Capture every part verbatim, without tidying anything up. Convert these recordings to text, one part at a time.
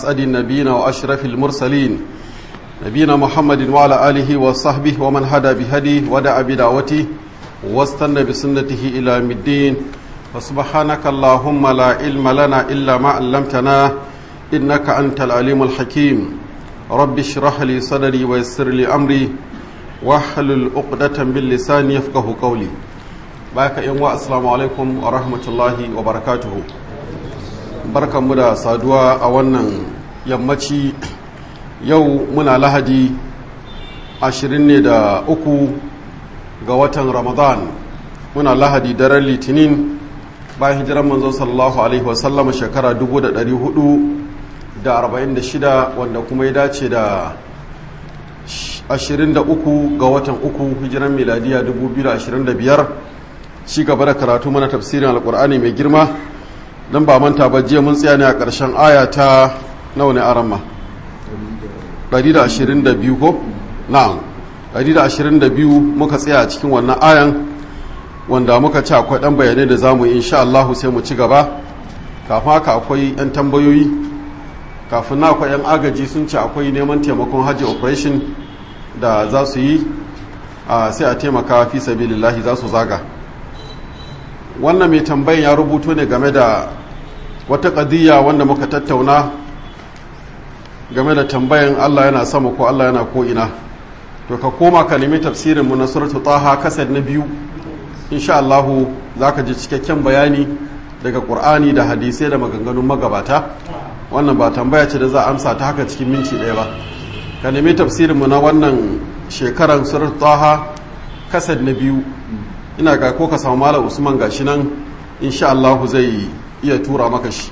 أسعد النبيين وأشرف المرسلين نبينا محمد وعلى آله وصحبه ومن هدى بهديه ودعا بدعوته واستنى بسنته إلى يوم الدين فسبحانك اللهم لا علم لنا إلا ما علمتنا إنك أنت العليم الحكيم رب اشرح لي صدري ويسر لي أمري واحلل عقدة من لساني يفقهوا قولي باك يوم السلام عليكم ورحمة الله وبركاته barkanmu da saduwa a wannan yammaci yau muna lahadi ashirin ne da uku ga watan ramadan muna lahadi daren litinin bayan hijiran manzo sallallahu alaihi wasallama shekara dubu da dari hudu da arba'in da shida wanda kuma ya dace da ashirin da uku ga watan uku hijiran miladiya dubu biyu da ashirin da biyar ci gaba da karatu mana tafsirin alkur'ani mai girma don ba manta ba jiya mun tsaya ne a ƙarshen aya ta nawa ne aramma ɗari da ashirin da biyu ko na'am ɗari da ashirin da biyu muka tsaya a cikin wannan ayan wanda muka ci akwai ɗan bayanai da zamu yi insha Allah sai mu ci gaba kafin haka akwai yan tambayoyi kafin na akwai yan agaji sun ce akwai neman taimakon hajji operation da za su yi sai a taimaka fi sabilillahi za su zaga wannan mai tambayin ya rubuto ne game da wata ƙadiyya wanda muka tattauna game da tambayin Allah yana sama ko Allah yana ko'ina to ka koma ka nemi tafsirinmu na suratul taha kasar na biyu insha Allahu za ka ji cikakken bayani daga ƙur'ani da hadisai da maganganun magabata wannan ba tambaya ce da za a amsa ta haka cikin minti ɗaya ba ka nemi tafsirinmu na wannan shekaran suratul taha kasar na biyu ina ga ko ka samu malam usman gashi nan insha Allah zai iya tura maka shi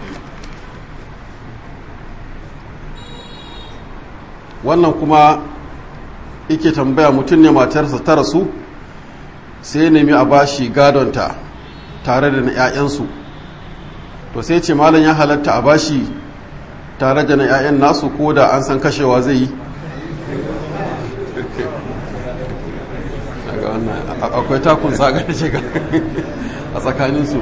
wannan kuma yake tambaya mutum ne matarsa ta rasu sai nemi a bashi gadonta tare da na 'ya'yansu to sai ce malam ya halatta a bashi tare da na 'ya'yan nasu ko da an san kashewa zai yi akwai takun zaga da shiga a tsakaninsu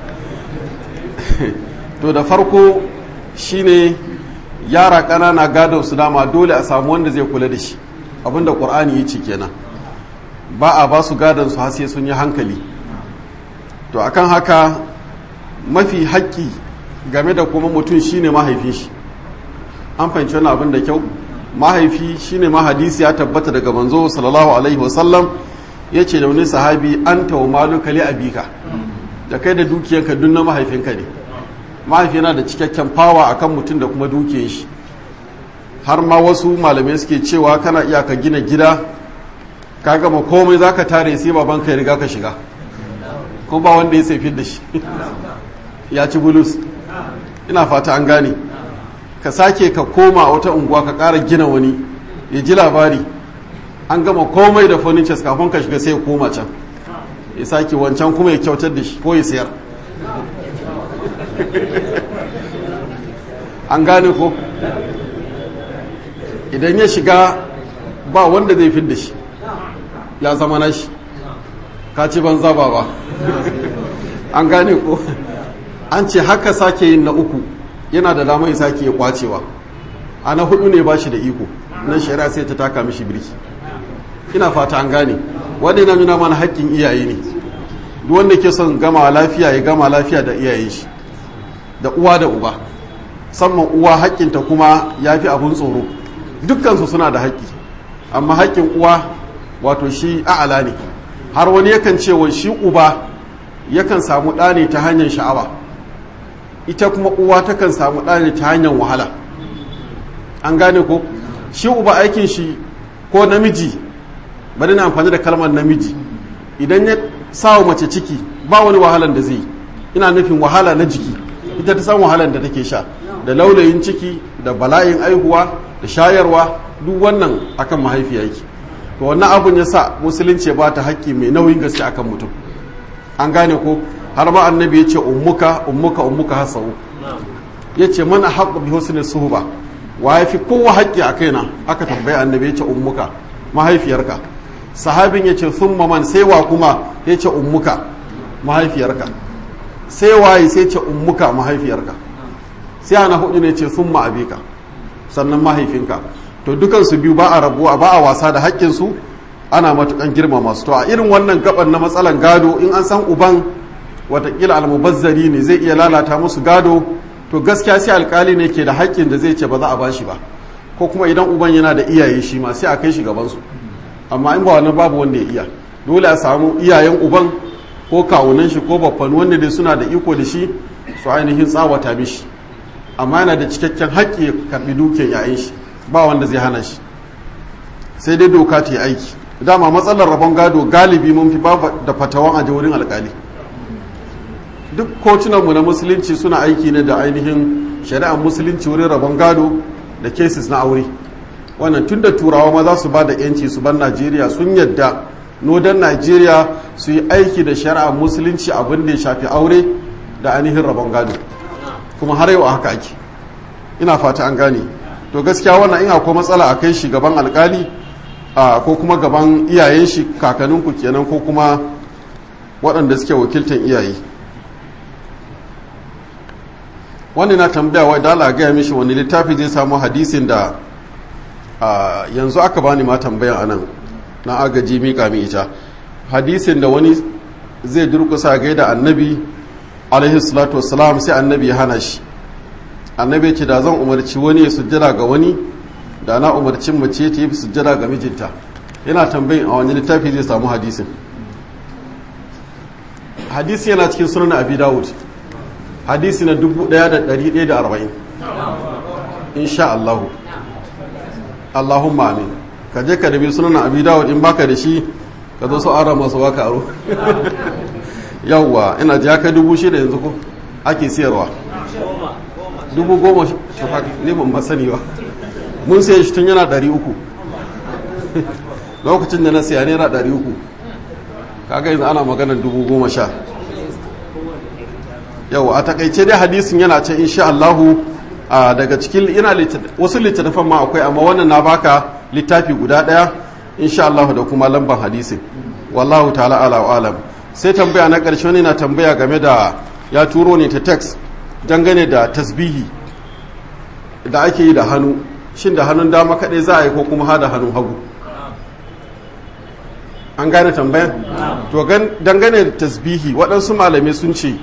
to da farko shine yara ƙanana gadon su dama dole a samu wanda zai kula da shi abinda ƙur'ani ya ce kenan ba a ba su gadon su har sai sun yi hankali to akan haka mafi haƙƙi game da kuma mutum shine mahaifin shi an fahimci wani abin da kyau mahaifi shine mahadisi ya tabbata daga manzo sallallahu alaihi wasallam ya ce da wani sahabi an tawo maluka li abika da kai da dukiyanka duk na mahaifinka ne mahaifi yana da cikakken fawa akan mutum da kuma dukiyar shi har ma wasu malamai suke cewa kana iya ka gina gida ka gama komai zaka tare sai babanka ya riga ka shiga ko ba wanda ya sai da shi ya ci bulus ina fata an gane ka sake ka koma wata unguwa ka ƙara gina wani ya ji labari an gama komai da furnitures kafin ka shiga sai ya koma can ya sake wancan kuma ya kyautar da shi ko ya sayar an gane ko idan ya shiga ba wanda zai fin da shi ya zama na shi ka ci banza ba ba an gane ko an ce haka sake yin na uku yana da damar ya sake ya kwacewa a na hudu ne ba shi da iko nan shari'a sai ta taka mishi birki ina fata an gane wanda yana nuna mana haƙƙin iyaye ne duk wanda ke son gama lafiya ya gama lafiya da iyaye shi da uwa da uba musamman uwa haƙƙinta kuma ya fi abin tsoro dukkansu suna da haƙƙi amma haƙƙin uwa wato shi a'ala ne har wani yakan ce wa shi uba yakan samu ɗa ne ta hanyar sha'awa ita kuma uwa takan samu ɗa ne ta hanyar wahala an gane ko shi uba aikin shi ko namiji bari na amfani da kalmar namiji idan ya sawa mace ciki ba wani wahalan da zai yi ina nufin wahala na jiki ita ta san wahalan da take sha da laulayin ciki da bala'in aihuwa da shayarwa duk wannan akan mahaifiya yake to wannan abun ya sa musulunci ba ta haƙƙi mai nauyin gaske akan mutum an gane ko har ma annabi ya ce ummuka ummuka ummuka hasau ya ce mana haƙƙo bi husnul suhba wa yafi kowa haƙƙi a kaina aka tambaye annabi ya ce ummuka mahaifiyarka sahabin ya ce thumma man sai wa kuma ya ce ummuka mahaifiyarka sai waye sai ce ummuka mahaifiyarka sai ana hudu ne ce sun ma'abika sannan mahaifinka. To dukansu biyu ba a rabuwa ba a wasa da haƙƙinsu, ana matukan girmama su. To a irin wannan gaban na matsalan gado, in an san uban watakila almubazzari ne zai iya lalata musu gado, to gaskiya sai alkali ne ke da haƙƙin da zai ce ba za a bashi ba, ko kuma idan uban yana da iyaye shi ma sai a kai shi gabansu. Amma in ba wannan babu wanda ya iya, dole a samu iyayen uban ko kawunan shi ko babban wanda dai suna da iko da shi su ainihin tsawata mishi, amma yana da cikakken haƙƙi ya karɓi dukiyar yayin shi, ba wanda zai hana shi, sai dai doka ta yi aiki. Dama matsalar rabon gado galibi mun fi ba da fatawan a wurin alkali. Duk kotunanmu na musulunci suna aiki ne da ainihin shari'ar musulunci wurin rabon gado da cases na aure. Wannan tun da turawa ma za su ba da yanci su ban Najeriya, sun yadda nodan Najeriya su yi aiki da shari'ar musulunci abin da ya shafi aure da ainihin rabon gado, kuma har yau a haka ake. Ina fata an gane. To gaskiya wannan in akwai matsala a kai shi gaban alkali ko kuma gaban iyayen shi, kakanninku kenan, ko kuma waɗanda suke wakiltan iyaye. wani na tambaya wai dala gaya mishi wani littafi zai samu hadisin da yanzu aka bani ma tambayan anan na agaji mika mi ita, hadisin da wani zai durkusa gai da annabi alaihi salatu wassalam sai annabi ya hana shi. Annabi ce da zan umarci wani ya sujjada ga wani da na umarcin mace ta yi sujjada ga mijinta. Yana tambayin a wani littafi zai samu hadisin. Hadisi yana cikin sunan Abi Dawud, hadisi na dubu ɗaya da ɗari ɗaya da arba'in, insha Allahu. Allahumma amin. Ka je ka dabi sunan Abi Dawud, in baka da shi ka zo su ara masu waka aro. Yawwa, ina ji haka dubu shida yanzu ko ake siyarwa. Dubu goma ne ban masani ba. Mun sai shi tun yana ɗari uku. Lokacin da na siya naira ɗari uku. Kaga yanzu ana maganar dubu goma sha. Yau a takaice dai hadisin yana ce insha Allahu daga cikin ina wasu littattafan ma akwai, amma wannan na baka littafi guda daya insha Allahu da kuma lambar hadisin. Wallahu ta'ala ala wa alam. Sai tambaya na karshe ne na tambaya game da ya turo ne ta text dangane da tasbihi da ake yi da hannu, shin da hannun dama kadai za a yi ko kuma ha da hannun hagu? An gane tambayan? To dangane da tasbihi waɗansu malamai sun ce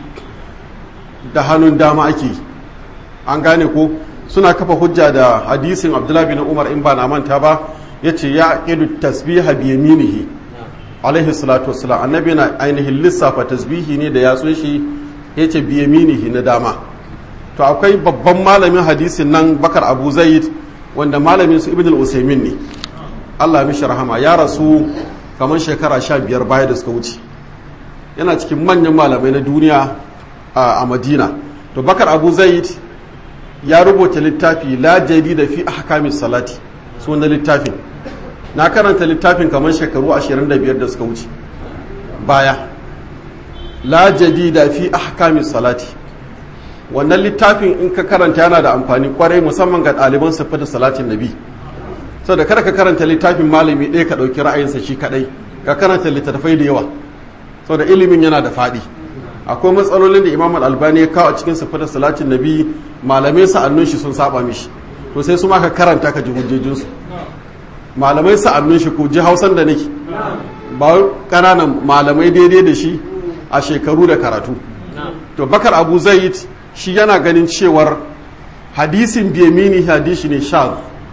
da hannun dama ake, an gane ko suna kafa hujja da hadisin Abdullahi bin Umar in ba na manta ba, ya ce ya ƙidu tasbiha bi yaminihi alaihi salatu wassalam. Annabi na ainihin lissafa tasbihi ne da yatsun shi, ya ce bi yaminihi na dama. To akwai babban malamin hadisin nan Bakar Abu Zaid wanda malamin su Ibn al-Usaymin ne, Allah mishi rahama, ya rasu kamar shekara sha biyar baya da suka wuce. Yana cikin manyan malamai na duniya a Madina. To Bakar Abu Zaid ya rubuta littafi la jadida fi ahkamis salati, sunan littafin. Na karanta littafin kamar shekaru ashirin da biyar da suka wuce baya. La jadida fi ahkamis salati. Wannan littafin in ka karanta yana da amfani kwarai, musamman ga ɗaliban sifatu salatin nabi. Saboda kada ka karanta littafin malami ɗaya ka ɗauki ra'ayinsa shi kaɗai, ka karanta littattafai da yawa, saboda ilimin yana da faɗi. Akwai matsalolin da Imam Al-Albani ya kawo a cikin sifatu salatin nabi, malamai sa'annun shi sun saba mishi, to sai su ma ka karanta ka ji hujjojinsu. Malamai sa'annun shi ko ji Hausan da nake, ba ƙananan malamai daidai da shi a shekaru da karatu. To Bakar Abu Zaid shi yana ganin cewar hadisin biyamini hadisi ne shaz.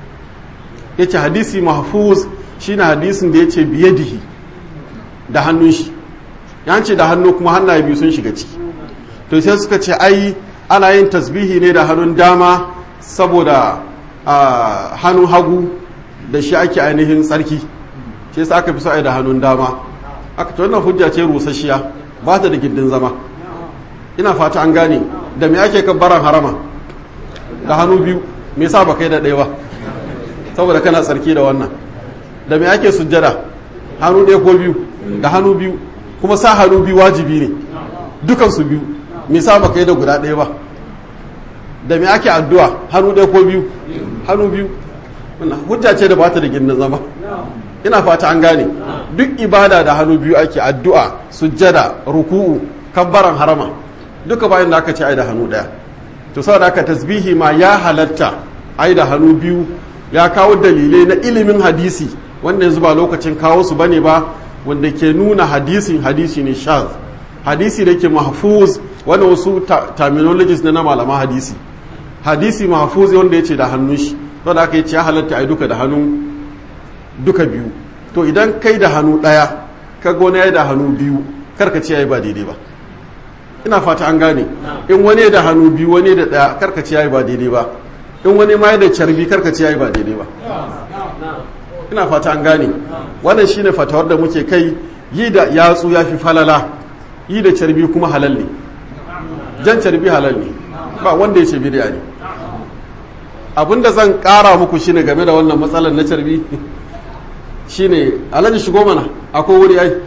Ya ce hadisi mahfuz shi na hadisin da ya ce biyadihi da hannun shi, ya ce da hannu kuma hannaye biyu sun shiga ciki. To sai suka ce ai ana yin tasbihi ne da hannun dama saboda hannun hagu da shi ake ainihin tsarki, ce sa aka fi so ai da hannun dama. Aka ta wannan hujja ce rusasshiya, ba ta da gindin zama. Ina fata an gane. Da me ake kabbaran harama? Da hannu biyu. Me yasa ba kai da ɗaya ba? Saboda kana tsarki da wannan. Da me ake sujjada? Hannu ɗaya ko biyu? Da hannu biyu. Kuma sa hannu biyu wajibi ne. Dukan su biyu. Me yasa ba kai da guda ɗaya ba? Da me ake addu'a? Hannu ɗaya ko biyu? Hannu biyu. Wannan hujja ce da ba ta da gindin zama. Ina fata an gane. Duk ibada da hannu biyu ake, addu'a, sujjada, ruku'u, kabbaran harama. Duka bayan da aka ce ai da hannu daya. to saboda haka tasbihi ma ya halatta ai da hannu biyu. Ya kawo dalilai na ilimin hadisi wanda yanzu ba lokacin kawo su bane ba, wanda ke nuna hadisin hadisi ne shaz, hadisi da ke mahfuz, wanda wasu terminologies na malaman hadisi. Hadisi mahfuz wanda ya ce da hannun shi, saboda haka yace ya halatta ai duka da hannu duka biyu. To idan kai da hannu ɗaya ka gona ya da hannu biyu, karka ce yayi ba daidai ba. Ina fata an gane. In wani da hannu biyu wani da ɗaya, karka ce yayi ba daidai ba. In wani ma da carbi karka ce yayi ba daidai ba. Ina fata an gane. Wannan shine fatawar da muke kai, yi da yatsu yafi falala, yi da carbi kuma halal ne. Jan carbi halal ne. Ba wanda ya ce bid'a ne. Abinda zan ƙara muku shine game da wannan matsalar na carbi shine alhaji shigo mana akwai wuri ai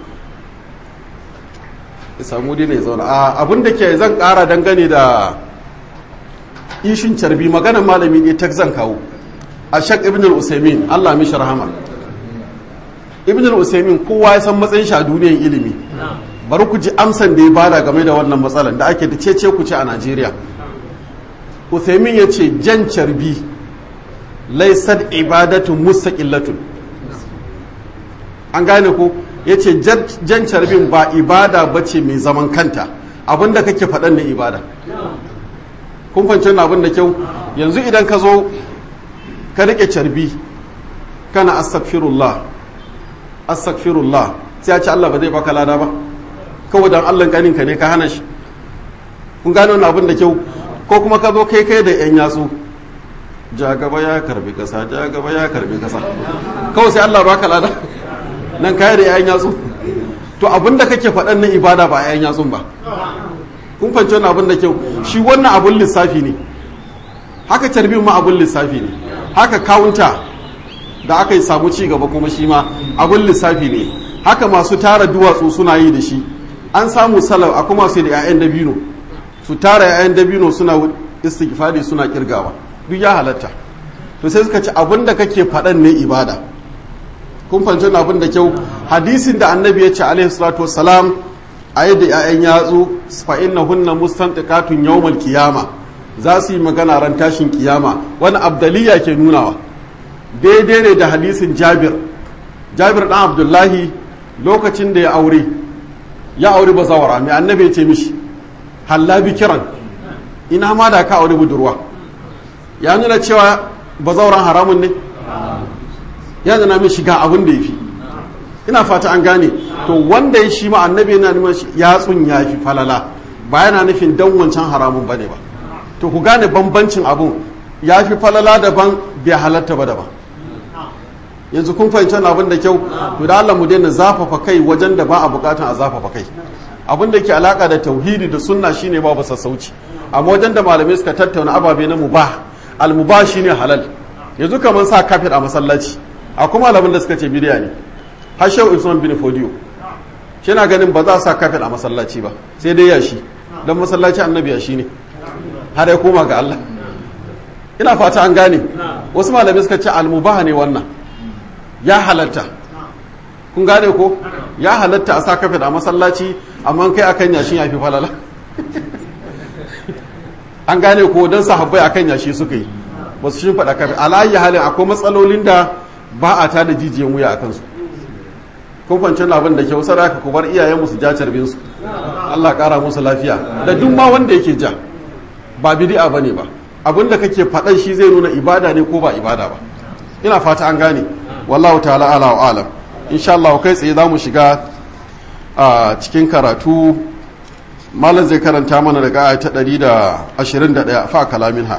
ya samu wuri ne zauna. Abinda ke zan ƙara dangane da ishin carbi maganar malami ne ta zan kawo a shak ibn al-usaimin Allah mishi rahama. Ibn al-usaimin kowa ya san matsayin shi a duniyar ilimi. Bari ku ji amsan da ya bada game da wannan matsalar da ake da cece ku ce a Najeriya. Usaimin ya ce jan carbi laysat ibadatun mustaqillatun. An gane ko ya ce jan carbin ba ibada bace mai zaman kanta, abinda kake faɗan na ibada. Kun fahimci wannan abin da kyau. Yanzu idan ka zo ka rike carbi kana astaghfirullah astaghfirullah sai ya ce Allah ba zai baka lada ba kawai dan Allah ganin ka ne ka hana shi. Kun gane wannan abin da kyau. Ko kuma ka zo kai kai da yan yatsu, ja gaba ya karbi kasa, ja gaba ya karbi kasa, kawai sai Allah baka lada nan kai da yan yatsu. To abin da kake faɗan na ibada ba yan yatsun ba. Kun fahimci wannan abin da kyau. Shi wannan abun lissafi ne, haka carbin ma abun lissafi ne, haka kawunta da aka yi samu ci gaba kuma shi ma abun lissafi ne, haka masu tara duwatsu suna yi da shi. An samu salaf akwai masu da 'ya'yan dabino su tara 'ya'yan dabino suna istighfari suna kirgawa, duk ya halatta. To sai suka ci abin da kake faɗan ne ibada. Kun fahimci wannan abin da kyau. Hadisin da annabi ya ce alaihi salatu wassalam a yadda 'ya'yan yatsu fa innahunna mustantiqatun yawmal qiyama, za su yi magana ran tashin kiyama. Wani abdaliya ke nunawa daidai ne da hadisin Jabir Jabir dan Abdullahi lokacin da ya aure ya aure bazawara, mai annabi ya ce mishi halla bikiran, ina ma da ka aure budurwa. Ya nuna cewa bazawaran haramun ne, ya nuna mishi ga abin da ya fi. Ina fata an gane. To wanda ya shi ma annabi yana nuna yatsun ya fi falala, ba yana nufin dan wancan haramun bane ba. To ku gane bambancin abun, ya fi falala daban, bai halatta ba daban. Yanzu kun fahimci abin da kyau. To da Allah mu daina zafafa kai wajen da ba a bukatan a zafafa kai. Abin da ke alaka da tauhidi da sunna shine babu sassauci, amma wajen da malamai suka tattauna ababe na mubah, al-mubah shine halal. Yanzu kaman sa kafir a masallaci, akwai malamin da suka ce bid'a ne. Har Shehu Usman bin Fodiyo shi na ganin ba za a sa kafir a masallaci ba, sai dai yashi, don masallaci annabi yashi ne har ya koma ga Allah. Ina fata an gane. Wasu malamai suka ce al-mubah ne wannan, ya halatta. Kun gane ko? Ya halatta a sa kafir a masallaci, amma kai akan yashin ya fi falala. An gane ko? Don sahabbai akan yashi suka yi, ba su shin faɗa kafir. Alayi halin akwai matsalolin da ba a tada jijiyan wuya a kansu. Kun kwancin abin da kyau sadaka ku bar iyayen musu ja carbin su, Allah kara musu lafiya, da duk ma wanda yake ja ba bid'a bane ba. Abin da kake faɗan shi zai nuna ibada ne ko ba ibada ba. Ina fata an gane. Wallahu ta'ala ala wa alam. Insha Allah kai tsaye zamu shiga a cikin karatu. Malam zai karanta mana daga aya ta ɗari da ashirin da ɗaya fa kalaminha.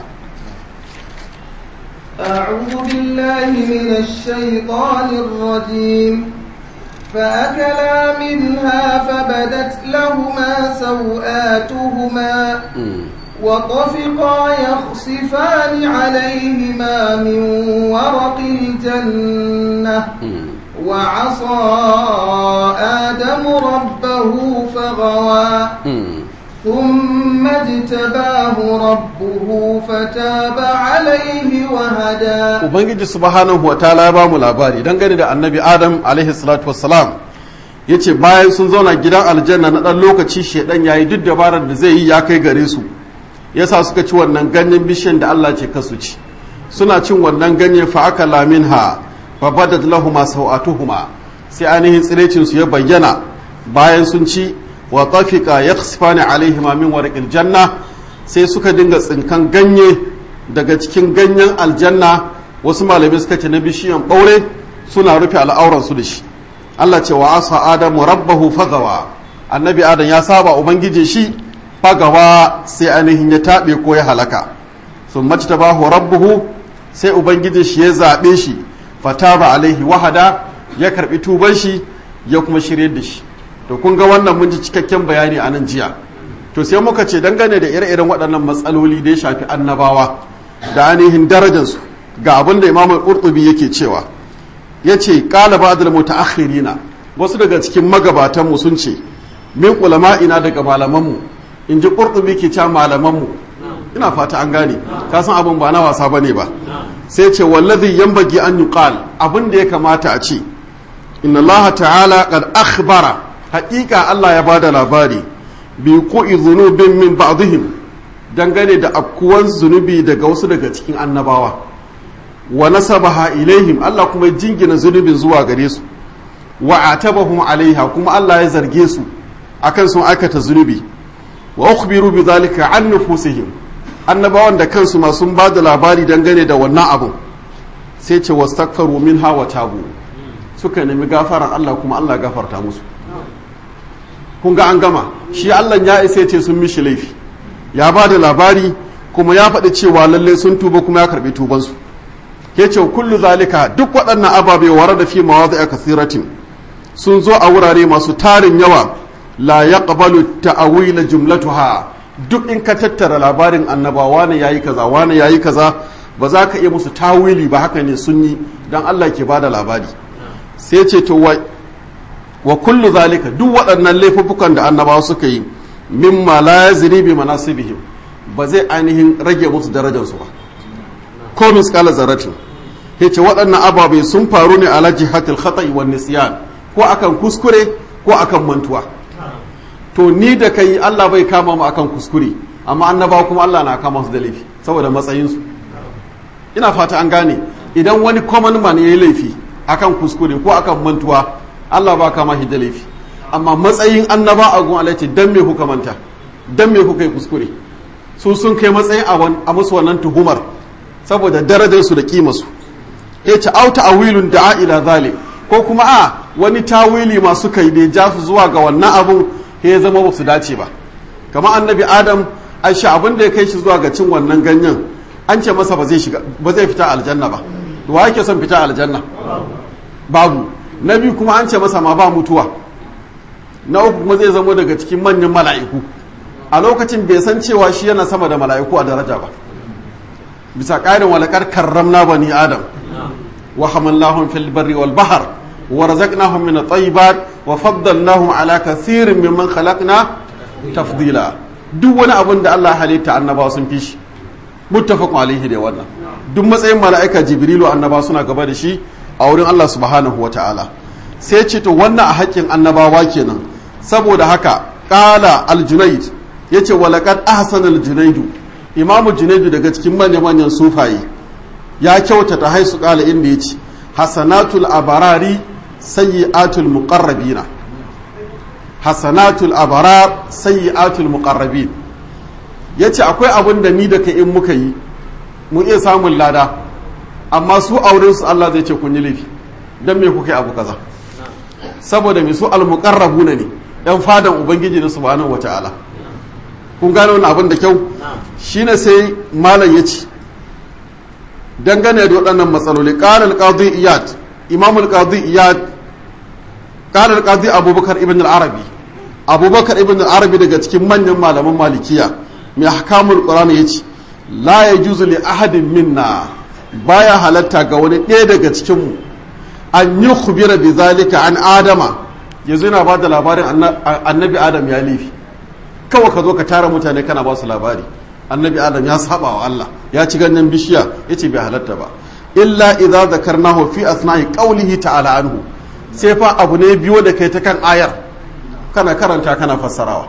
أعوذ بالله من الشيطان الرجيم. فأكلا منها فبدت لهما سوآتهما وطفقا يخصفان عليهما من ورق الجنة وعصى آدم ربه فغوى ثم اجتباه ربه فتاب عليه وهدى. Ubangiji subhanahu wa ta'ala ya ba mu labari dangane da annabi Adam alaihi salatu wassalam, yace bayan sun zauna gidan aljanna na dan lokaci shedan yayi duk dabarar da zai yi ya kai gare su, yasa suka ci wannan ganyen bishiyan da Allah ce kasu ci suna cin wannan ganye fa akala minha fa badat lahumu sawatuhuma sai ainihin tsirecin su ya bayyana bayan sun ci wa tafiqa yakhsifani alaihima min warqil janna sai suka dinga tsinkan ganye daga cikin ganyen aljanna wasu malamai suka ce na bishiyan ɓaure suna rufe al'auransu da shi Allah ce wa asa adamu rabbahu fagawa annabi adam ya saba ubangiji shi fagawa sai ainihin ya taɓe ko ya halaka sun mace ta bahu rabbuhu sai ubangiji shi ya zaɓe shi fataba alaihi wahada ya karɓi tuban shi ya kuma shirye da shi to kun ga wannan mun ji cikakken bayani a nan jiya to sai muka ce dangane da ire-iren waɗannan matsaloli da ya shafi annabawa da ainihin darajarsu ga abin da imamul qurtubi yake cewa yace qala ba'dul mutaakhirina wasu daga cikin magabatan mu sun ce min ulama'ina daga malaman mu inji qurtubi ke cewa malaman mu ina fata an gane ka san abin ba na wasa bane ba sai ce wallazi yanbaghi an yuqal abin da ya kamata a ce inna allaha ta'ala qad akhbara haqiqa Allah ya bada labari bi ku'i dhunubin min ba'dihim dangane da afkuwan zunubi daga wasu daga cikin annabawa wa nasabaha ilaihim Allah kuma jingina zunubin zuwa gare su wa atabahum alaiha kuma Allah ya zarge su akan sun aikata zunubi wa ukhbiru bidhalika an nufusihim annabawan da kansu ma sun bada labari dangane da wannan abu sai ce wastakfaru minha wa tabu suka nemi gafaran Allah kuma Allah gafarta musu kun ga an gama shi Allah ya isa ce sun mishi laifi ya bada labari kuma ya faɗi cewa lalle sun tuba kuma ya karbi tubansu ya ce kullu zalika duk waɗannan ababe ware da fi mawazi a kasiratin sun zo a wurare masu tarin yawa la ya ƙabalu ta'awila jumlatuha duk in ka tattara labarin annaba wane yayi kaza wane yayi kaza ba za ka iya musu tawili ba haka ne sun yi don Allah ke bada labari sai ce to wa, wa kullu zalika duk waɗannan laifuffukan da annabawa suka yi mimma la yazri bi manasibihim ba zai ainihin rage musu darajarsu ba ko miskala zaratin yace waɗannan ababai sun faru ne ala jihatil khata'i wan nisyan ko akan kuskure ko akan mantuwa to ni da kai Allah bai kama mu akan kuskure amma annabawa kuma Allah na kama su da laifi saboda matsayin su ina fata an gane idan wani common man yayi laifi akan kuskure ko akan mantuwa Allah ba kama shi da laifi amma matsayin annaba a gun Allah ce dan me kuka manta dan me kuka yi kuskure su sun kai matsayin a musu wannan tuhumar saboda darajarsu da kimarsu ya ce auta awilun da'a ila zalik ko kuma a wani tawili masu kai da ja su zuwa ga wannan abun ya zama ba su dace ba kamar annabi adam aisha abin da ya kai shi zuwa ga cin wannan ganyen an ce masa ba zai shiga ba zai fita aljanna ba wa yake son fita aljanna babu na biyu kuma an ce masa ma ba mutuwa na uku kuma zai zama daga cikin manyan mala'iku a lokacin bai san cewa shi yana sama da mala'iku a daraja ba bisa ƙarin walakar karramna bani adam wa hamallahum fil barri wal bahr wa razaqnahum min at-tayyibat wa faddalnahum ala kathirin mimman khalaqna tafdila duk wani abin da Allah halitta annabawa sun fi shi muttafaqun alaihi da wannan duk matsayin mala'ika jibrilu annabawa suna gaba da shi a wurin Allah subhanahu wataala sai ce to wannan a haƙƙin annabawa kenan saboda haka qala al-junayd yace walaqad ahsana al-junaydu imamu junaidu daga cikin manya-manyan sufaye ya kyautata haisu kala inda ya ce hasanatul abarari sayyi'atul muqarrabina hasanatul abarar sayyi'atul muqarrabin yace akwai abin da ni da kai in muka yi mu iya samun lada amma su auren su Allah zai ce kun yi laifi dan me kuka yi abu kaza saboda me su al muqarrabuna ne yan fadan ubangiji na subhanahu wataala kun gane wani abin da kyau shine sai malam ya ce dangane da waɗannan matsaloli ƙarar ƙazi iyad imamul ƙazi iyad ƙarar ƙazi abubakar ibn al-arabi abubakar ibn al-arabi daga cikin manyan malaman malikiya mai hakamul ƙur'ani ya ce la ya juzu li ahadin minna baya halatta ga wani ɗaya daga cikinmu an yi khubira bi zalika an adama yanzu yana ba da labarin annabi adam ya laifi kawai ka zo ka tara mutane kana ba su labari annabi adam ya saba wa Allah ya ci ganyen bishiya yace bai halatta ba illa idza zakarnahu fi asna'i qawlihi ta'ala anhu sai fa abu ne biyo da kai ta kan ayar kana karanta kana fassarawa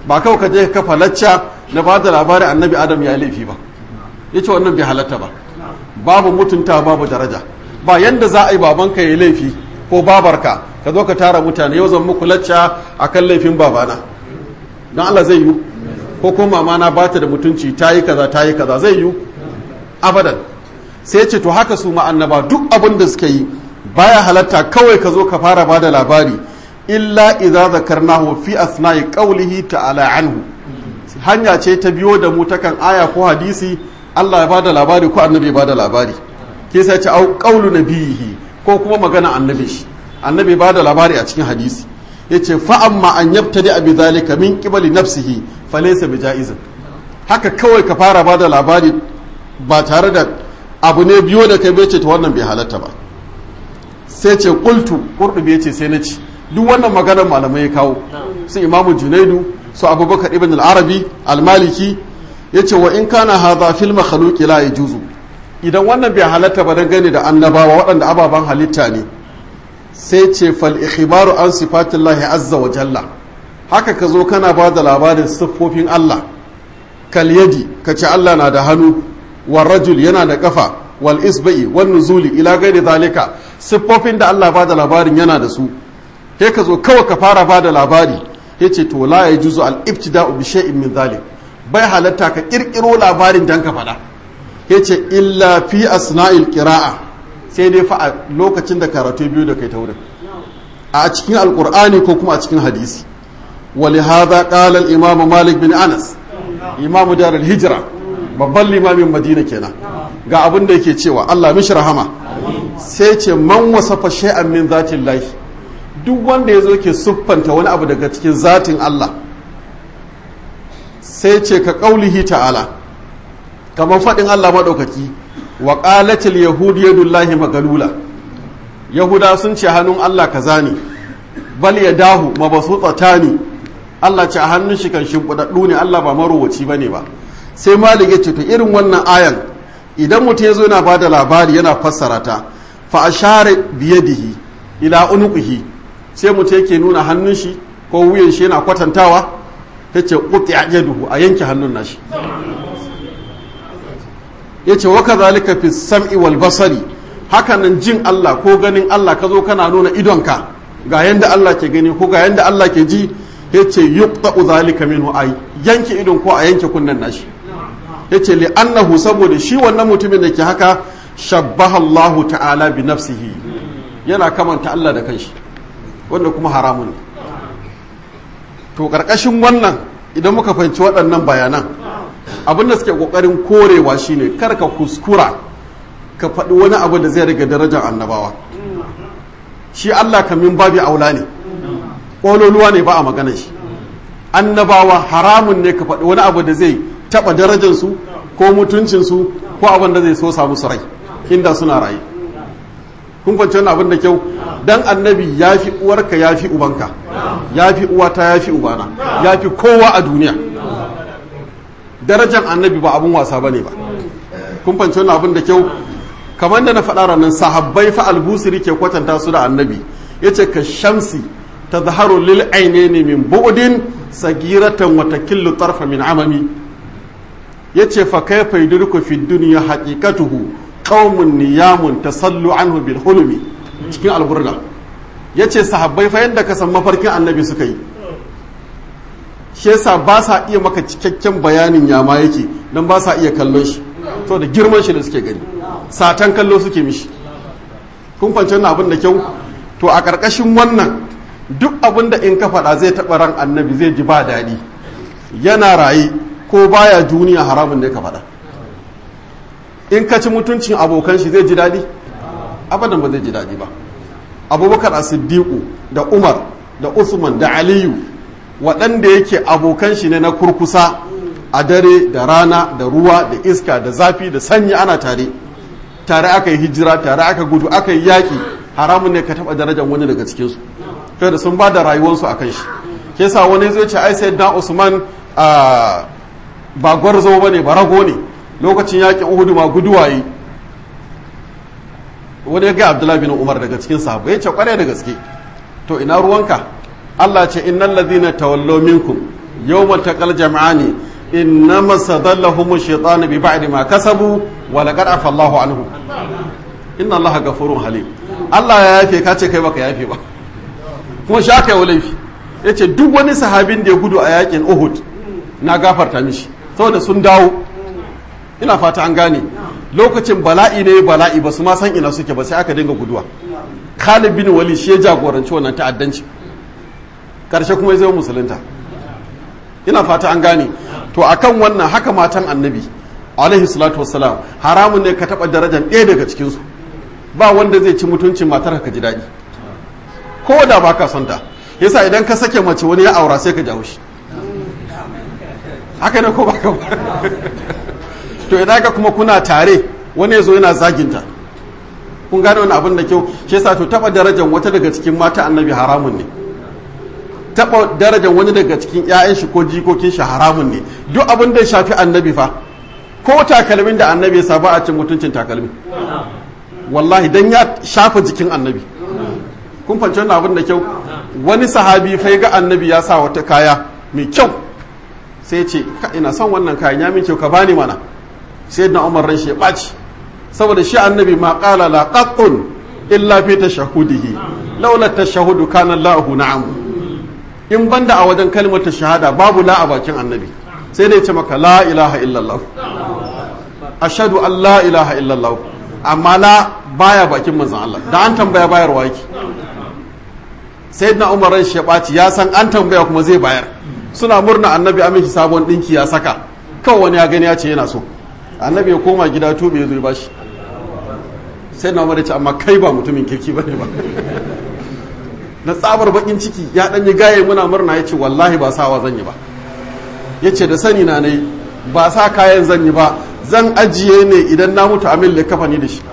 ba kawai ka je ka kafa lacca na ba da labarin annabi adam ya laifi ba yace wannan bai halatta ba babu mutunta babu daraja ba yanda za a yi babanka ya laifi ko babarka ka zo ka tara mutane yau zan muku lacca akan laifin babana don Allah zai yi ko ko mamana ba ta da mutunci ta yi kaza ta yi kaza zai yi abadan sai ce to haka su ma'annaba duk abin da suka yi baya halatta kawai ka zo ka fara ba da labari illa idza zakarnahu fi asna'i qawlihi ta'ala anhu hanya ce ta biyo da mu takan aya ko hadisi Allah ya bada labari ko annabi ya bada labari ke sai ce au qawlu nabihi ko kuma magana annabi shi annabi ya bada labari a cikin hadisi yace fa amma an yabtadi bi zalika min qibali nafsihi falaysa bijaizin haka kawai ka fara bada labari ba tare da abu ne biyo da kai bai ce to wannan bai halatta ba sai ce qultu qurdubi yace sai na ci duk wannan maganar malamai ya kawo su imamu junaidu su abubakar ibn al-arabi al-maliki yace wa in kana hadha fil makhluqi la yajuzu idan wannan bai halatta ba dan gane da annabawa waɗanda ababan halitta ne sai ce fal ikhbaru an sifatillahi azza wa jalla haka ka zo kana ba da labarin siffofin Allah kal yadi kace Allah na da hannu war rajul yana da kafa wal isba'i wan nuzuli ila ghairi zalika siffofin da Allah ba da labarin yana da su sai ka zo kawai ka fara ba da labari yace to la yajuzu al ibtida'u bi shay'in min zalik bai halatta ka kirkiro labarin dan ka faɗa yace illa fi asna'il qira'a sai dai fa a lokacin da karatu biyu da kai ta wurin a cikin alqur'ani ko kuma a cikin hadisi ولهذا قال الإمام مالك بن أنس إمام دار الهجرة babban limamin madina kenan ga abin da yake cewa Allah mishi rahama sai ce man wasafa shay'an min zatin lahi duk wanda yazo ke siffanta wani abu daga cikin zatin Allah sai ce ka qaulihi ta'ala kamar fadin Allah madaukaki wa qalatil yahud yadullahi magalula yahuda sun ce hannun Allah kaza ne bal yadahu mabsutatani Allah ce a hannun shi kan shimfidaddu ne Allah ba marowaci bane ba sai malik ya ce to irin wannan ayan idan mutum ya zo yana ba da labari yana fassara ta fa ashare biyadihi ila unuqihi sai mutum yake nuna hannun shi ko wuyan shi yana kwatantawa yace quti'a yaduhu a yanke hannun nashi yace wa kadhalika fi sam'i wal basari hakanan jin Allah ko ganin Allah ka zo kana nuna idonka ga yanda Allah ke gani ko ga yanda Allah ke ji yace yuqta'u zalika minhu ay yanke idon ko a yanke kunnen nashi yace li annahu saboda shi wannan mutumin da ke haka shabbaha Allahu ta'ala bi nafsihi yana kamanta Allah da kanshi wanda kuma haramun ne to karkashin wannan idan muka fahimci waɗannan bayanan abinda suke kokarin korewa shine kar ka kuskura ka faɗi wani abu da zai riga darajar annabawa shi Allah kamin babi aula ne ƙololuwa ne ba a magana shi annabawa haramun ne ka faɗi wani abu da zai taɓa darajarsu ko mutuncinsu ko abin da zai so samu su rai inda suna rayu kun kwanci wani abin da kyau dan annabi ya fi uwarka ya fi ubanka ya fi uwata ya fi ubana ya fi kowa a duniya darajar annabi ba abin wasa ba ne ba kun kwanci wani abin da kyau kamar da na faɗa ranar sahabbai fa albusiri ke kwatanta su da annabi ya ce ka shamsi ta zaharu lil aine min bu'udin sagiratan wata killu tarfa min amami ya ce fa kai fa yudriku fi duniya haqiqatuhu qaumun niyamun tasallu anhu bil hulumi cikin alburda ya ce sahabbai fa yanda ka san mafarkin annabi suka yi shi yasa ba sa iya maka cikakken bayanin yama yake dan ba sa iya kallon shi to da girman shi da suke gani satan kallo suke mishi kun fahimci wannan abin da kyau to a ƙarƙashin wannan duk abin da in ka faɗa zai taɓa ran annabi zai ji ba daɗi yana raye ko baya duniya haramun ne ka faɗa in ka ci mutuncin abokan shi zai ji daɗi abadan ba zai ji daɗi ba abubakar as-siddiqu da umar da usman da aliyu waɗanda yake abokan shi ne na kurkusa a dare da rana da ruwa da iska da zafi da sanyi ana tare tare aka yi hijira tare aka gudu aka yi yaƙi haramun ne ka taɓa darajar wani daga cikinsu kai da sun ba da rayuwarsu a kan shi ke sa wani zai ce ai sai dan usman ba gwarzo ba ne ba rago ne lokacin yaƙin uhudu ma guduwaye wani ya ga abdullahi bin umar daga cikin sahabbai ya ce kwarai da gaske to ina ruwanka Allah ce innal ladhina tawallaw minkum yawmal taqal jam'ani innama sadallahum ash-shaytanu bi ba'di ma kasabu wa laqad afa Allahu anhu inna Allaha ghafurun halim. Allah ya yafe ka ce kai baka yafe ba kuma shi aka yi laifi. yace duk wani sahabin da ya gudu a yakin Uhud na gafarta mishi saboda sun dawo. ina fata an gane lokacin bala'i ne bala'i ba su ma san ina suke ba sai aka dinga guduwa. Khalid bin Walid shi ya jagoranci wannan ta'addanci karshe kuma ya zama musulunta. ina fata an gane to akan wannan haka matan annabi alaihi salatu wassalam haramun ne ka taba darajar ɗaya daga cikin su. ba wanda zai ci mutuncin matar ka ji daɗi ko da baka son ta. yasa idan ka sake mace wani ya aura sai ka jawo shi haka ne ko baka ba to idan ka kuma kuna tare wani ya zo yana zaginta kun gane wani abin da kyau. shi yasa to taba darajar wata daga cikin mata annabi haramun ne. taba darajar wani daga cikin ƴaƴan shi ko jikokin shi haramun ne. duk abin da ya shafi annabi fa ko takalmin da annabi ya sa ba a cin mutuncin takalmi wallahi dan ya shafa jikin annabi. kun fahimci wannan abin da kyau. wani sahabi fa ga annabi ya sa wata kaya mai kyau sai ce ina son wannan kayan ya min kyau ka bani mana. sai na umar ran shi ya ɓaci saboda shi annabi ma qala la qattun illa fi tashahudihi laula tashahudu kana Allahu na'am. in banda a wajen kalmar shahada babu la a bakin annabi sai dai ce maka la ilaha illallah ashhadu an la ilaha illallah amma la baya bakin manzon Allah da an tambaya bayarwa yake. sayyidina umar ran shi ya ɓaci ya san an tambaya kuma zai bayar. suna murna annabi a miki sabon dinki ya saka kawai wani ya gani ya ce yana so annabi ya koma gida tube ya zo ya bashi. sai na umar ya ce amma kai ba mutumin kirki bane ba na tsabar bakin ciki ya dan yi gaye muna murna ya ce wallahi ba sawa zan yi ba. ya ce da sani na ne ba sa kayan zan yi ba zan ajiye ne idan na mutu amin da kafa ni da shi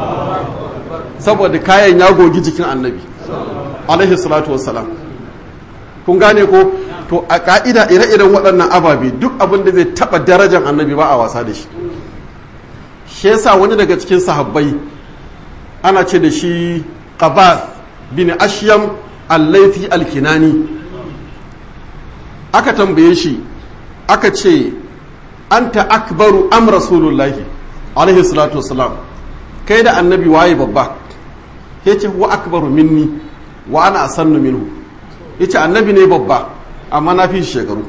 saboda kayan ya gogi jikin annabi alaihi salatu wassalam. kun gane ko to a ka'ida ire-iren waɗannan ababe duk abin da zai taɓa darajar annabi ba a wasa da shi. shi yasa wani daga cikin sahabbai ana ce da shi Qabath bin Ashyam al-Laythi al-Kinani. aka tambaye shi aka ce anta akbaru am rasulullahi alaihi salatu wassalam kai da annabi waye babba. yace huwa akbaru minni wa ana asannu minhu. yace annabi ne babba amma na fi shekaru.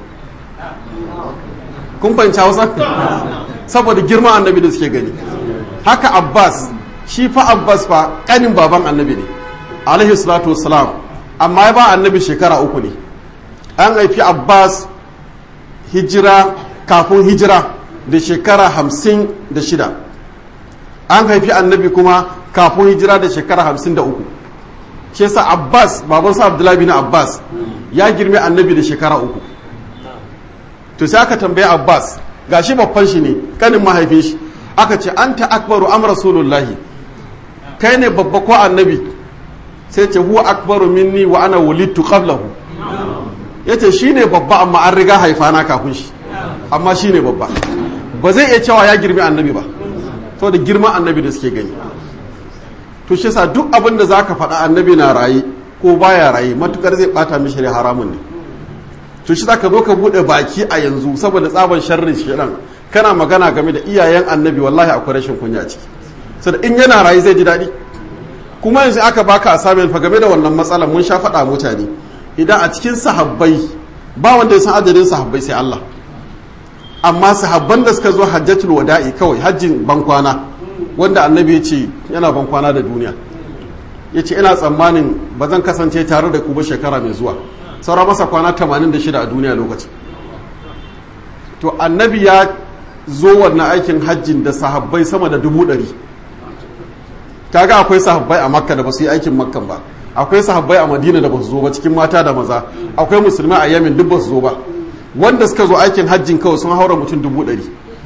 kun fahimci Hausa saboda girman annabi da suke gani. haka Abbas shi fa Abbas fa kanin baban annabi ne alaihi salatu wassalam amma ya ba annabi shekara uku ne. an haifi Abbas hijira kafin hijira da shekara hamsin da shida. an haifi annabi kuma kafin hijira da shekara hamsin da uku. shi yasa Abbas babansa Abdullahi bin Abbas ya girme annabi da shekara uku. to sai aka tambaye Abbas gashi babban shi ne kanin mahaifin shi aka ce anta akbaru am rasulullahi kai ne babba ko annabi. sai ce huwa akbaru minni wa ana wulidtu qablahu. yace shine babba amma an riga haifana kafin shi amma shine babba. ba zai iya cewa ya girme annabi ba saboda girman annabi da suke gani. to shi yasa duk abin da zaka faɗa annabi na raye ko baya raye matukar zai bata mishi ne haramun ne. to shi zaka zo ka bude baki a yanzu saboda tsaban sharrin shedan kana magana game da iyayen annabi wallahi akwai rashin kunya a ciki saboda in yana raye zai ji daɗi. kuma yanzu aka baka assignment fa game da wannan matsalar mun sha faɗa mutane idan a cikin sahabbai ba wanda ya san adadin sahabbai sai Allah. amma sahabban da suka zo hajjatul wada'i kawai hajjin bankwana wanda annabi ya ce yana bankwana da duniya ya ce ina tsammanin ba zan kasance tare da ku ba shekara mai zuwa saura masa kwana tamanin da shida a duniya lokacin. to annabi ya zo wannan aikin hajjin da sahabbai sama da dubu ɗari. kaga akwai sahabbai a makka da ba su yi aikin makkan ba akwai sahabbai a madina da ba su zo ba cikin mata da maza akwai musulmai a yamin duk ba su zo ba wanda suka zo aikin hajjin kawai sun haura mutum dubu ɗari.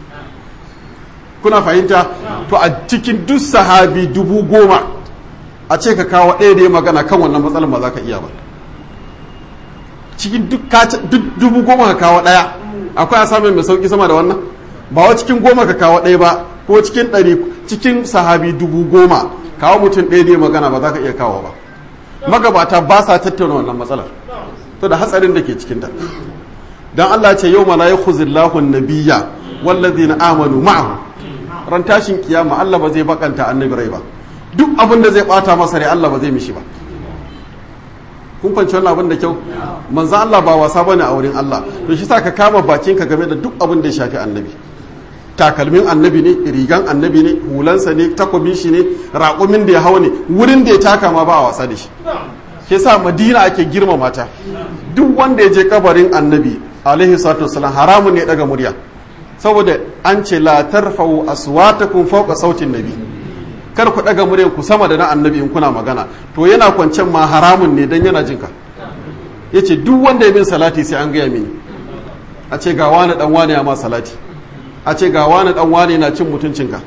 kuna fahimta to a cikin duk sahabi dubu goma a ce ka kawo ɗaya da ya magana kan wannan matsalar ba za ka iya ba. cikin duk dubu goma ka kawo ɗaya akwai asamin mai sauki sama da wannan ba wa cikin goma ka kawo ɗaya ba ko cikin ɗari cikin sahabi dubu goma kawo mutum ɗaya da ya magana ba za ka iya kawo ba. magabata ba sa tattauna wannan matsalar to da hatsarin da ke cikinta. dan Allah ce yau la yakhuzillahu an-nabiyya wallazina amanu ma'ahu ran tashin kiyama Allah ba zai bakanta annabi rai ba duk abin da zai bata masa rai Allah ba zai mishi ba kun fanci wannan abin da kyau manzo Allah ba wasa bane a wurin Allah to shi sa ka kama bakinka game da duk abin da ya shafi annabi takalmin annabi ne rigan annabi ne hulansa ne takobin shi ne raƙumin da ya hau ne wurin da ya taka ma ba a wasa da shi ke sa madina ake girmama ta duk wanda ya je kabarin annabi alaihi salatu wasalam haramun ne daga murya saboda an ce la tarfa'u aswatakum fawqa sautin nabi kar ku daga muryar ku sama da na annabi in kuna magana to yana kwancen ma haramun ne dan yana jinka yace duk wanda ya bin salati sai an gaya mini a ce ga wani dan wani ya ma salati a ce ga wani dan wani na cin mutuncinka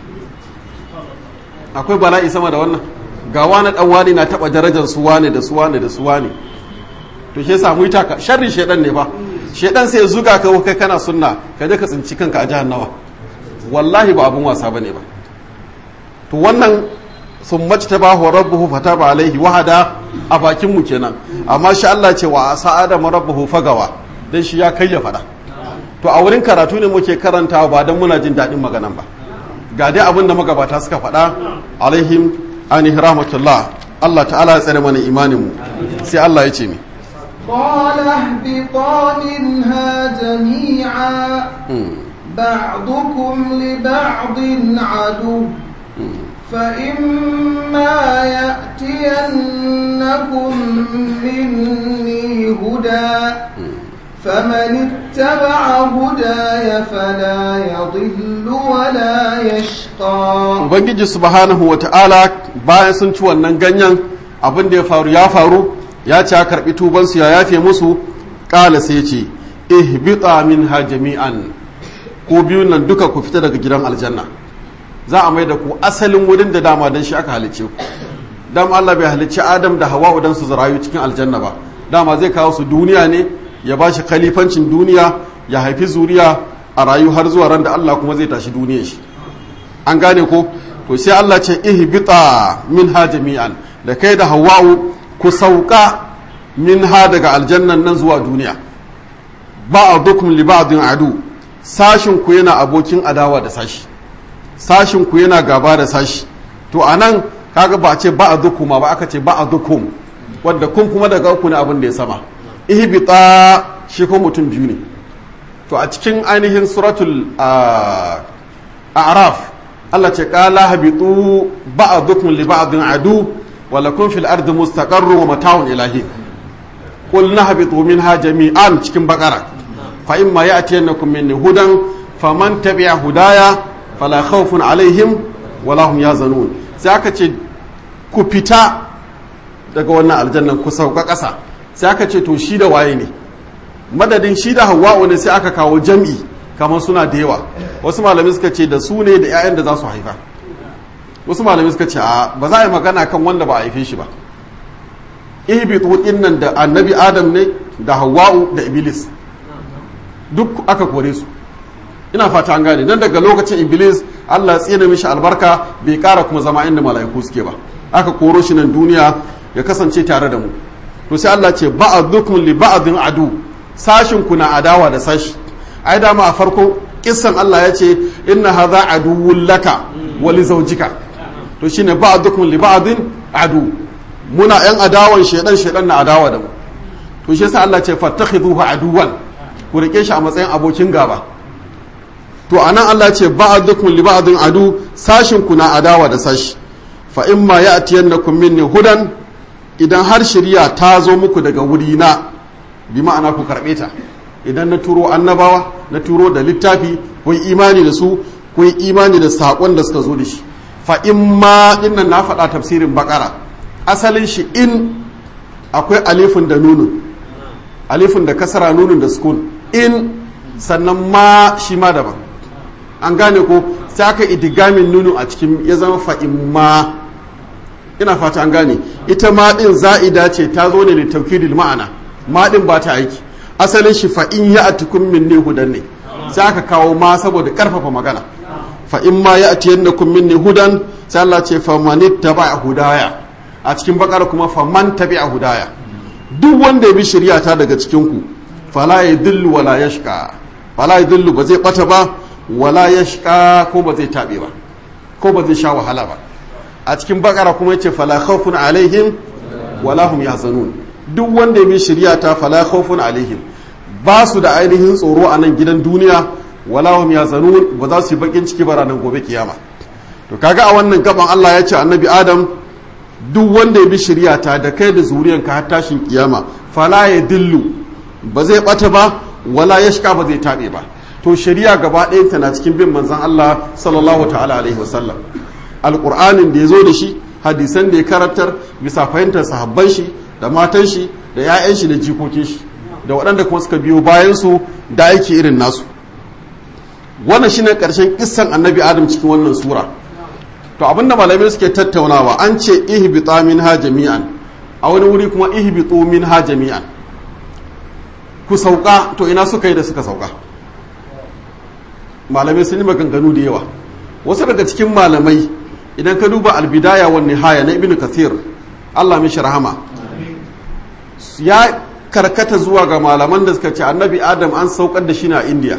akwai bala'i sama da wannan ga wani dan wani na taba darajar su wane da su wane da su wane to shi yasa mu ta sharri shedan ne ba shedan sai ya zuga ka kai kana sunna ka je ka tsinci kanka a jahannama wallahi ba abun wasa bane ba to wannan sun mace ta bahu rabbuhu fataba alaihi wahada a bakin mu kenan amma shi Allah ce wa sa'ada rabbuhu fagawa dan shi ya kai ya fada to a wurin karatu ne muke karantawa ba dan muna jin dadin maganan ba ga dai abin da magabata suka fada alaihim anihi rahmatullah Allah ta'ala ya tsare mana imanin mu sai Allah ya ce mi قال اهبطا منها جميعا بعضكم لبعض عدو فإما يأتينكم مني هدى فمن اتبع هداي فلا يضل ولا يشقى Ubangiji subhanahu wa ta'ala bayan sun ci wannan ganyen abin da ya faru ya faru ya ce a karɓi tubansu ya yafe musu ƙala sai ce ihbita minha jami'an ko biyun nan duka ku fita daga gidan aljanna za a mai da ku asalin wurin da dama don shi aka halicce ku dama Allah bai halicci Adam da Hawwa dan su rayu cikin aljanna ba dama zai kawo su duniya ne ya ba shi khalifancin duniya ya haifi zuriya a rayu har zuwa ran da Allah kuma zai tashi duniyar shi an gane ko to sai Allah ce ihbita minha jami'an da kai da Hawwa ku sauka minha daga aljannan nan zuwa duniya ba'dukum li ba'din adu sashin ku yana abokin adawa da sashi sashin ku yana gaba da sashi to anan kaga ba a ce ba'dukum ba aka ce ba'dukum wanda kun kuma daga uku ne abin da ya sama ihbita shi ko mutum biyu ne to a cikin ainihin suratul a'raf Allah ce qala habitu ba'dukum li ba'din adu wa lakum fil ardi mustaqarrun wa mata'un ilahi qul nahbitu minha jami'an cikin bakara fa imma ya'tiyannakum minni hudan faman tabi'a hudaya fala khawfun alaihim wala hum yazanun sai aka ce ku fita daga wannan aljannan ku sauka ƙasa sai aka ce to shi da waye ne madadin shi da hawa'u ne sai aka kawo jam'i kamar suna da yawa wasu malami suka ce da su ne da 'ya'yan da za su haifa wasu malami suka ce a ba za a yi magana kan wanda ba a haife shi ba ihbitu din nan da annabi adam ne da hawa'u da iblis duk aka kore su ina fata an gane dan daga lokacin iblis Allah tsina mishi albarka bai kara kuma zama inda mala'iku suke ba aka koro shi nan duniya ya kasance tare da mu to sai Allah ce ba'dukum li ba'din adu sashin ku na adawa da sashi ai da ma a farko kissan Allah ya ce inna hadha aduwwul laka wa li zawjika to shine ba'dukum li ba'din adu muna yan adawan shedan shedan na adawa da mu to shi yasa Allah ce fattakhiduhu aduwan ku rike shi a matsayin abokin gaba to anan Allah ce ba'dukum li ba'din adu sashin ku na adawa da sashi fa imma ya'tiyannakum minni hudan idan har shari'a ta zo muku daga wuri na bi ma'ana ku karbe ta idan na turo annabawa na turo da littafi ku yi imani da su ku yi imani da sakon da suka zo da shi fa imma dinnan na faɗa tafsirin bakara asalin shi in akwai alifin da nunun alifin da kasara nunun da sukun in sannan ma shi ma daban an gane ko sai aka idigamin nunu a cikin ya zama fa imma ina fata an gane ita ma din za'ida ce ta zo ne da tawkidil ma'ana ma din ba ta aiki asalin shi fa in ya'tikum minni hudan ne sai aka kawo ma saboda karfafa magana fa in ma ya'tiyannakum minni hudan sai Allah ce fa manittaba hudaya a cikin bakara kuma fa man tabi'a hudaya duk wanda ya bi shari'a ta daga cikin ku fala yadillu wala yashqa fala yadillu ba zai bata ba wala yashqa ko ba zai tabe ba ko ba zai sha wahala ba. A cikin bakara kuma yace fala khawfun alaihim wala hum yahzanun, duk wanda ya bi shari'a ta fala khawfun alaihim, ba su da ainihin tsoro a nan gidan duniya, wala hum yahzanun, ba za su yi bakin ciki ba ranar gobe kiyama. To kaga a wannan gaban Allah ya ce annabi Adam duk wanda ya bi shari'a ta da kai da zuriyanka har tashin kiyama fala ya dillu, ba zai bata ba wala yashka, ba zai tabe ba. To shari'a gaba ɗayan ta na cikin bin manzon Allah sallallahu ta'ala alaihi wasallam, alqur'anin da ya zo da shi, hadisan da ya karantar bisa fahimtar sahabban shi da matan shi da 'ya'yan shi da jikokin shi da waɗanda kuma suka biyo bayan su da aiki irin nasu. Wannan shine ƙarshen kissan annabi Adam cikin wannan sura. To abinda malamai suke tattaunawa, an ce ihbita minha jami'an, a wani wuri kuma ihbitu minha jami'an, ku sauka. To ina suka yi da suka sauka? Malamai sun yi maganganu da yawa. Wasu daga cikin malamai, idan ka duba albidaya wa nihaya na ibn kathir, Allah mishi rahama, ya karkata zuwa ga malaman da suka ce annabi Adam an saukar da shi na India,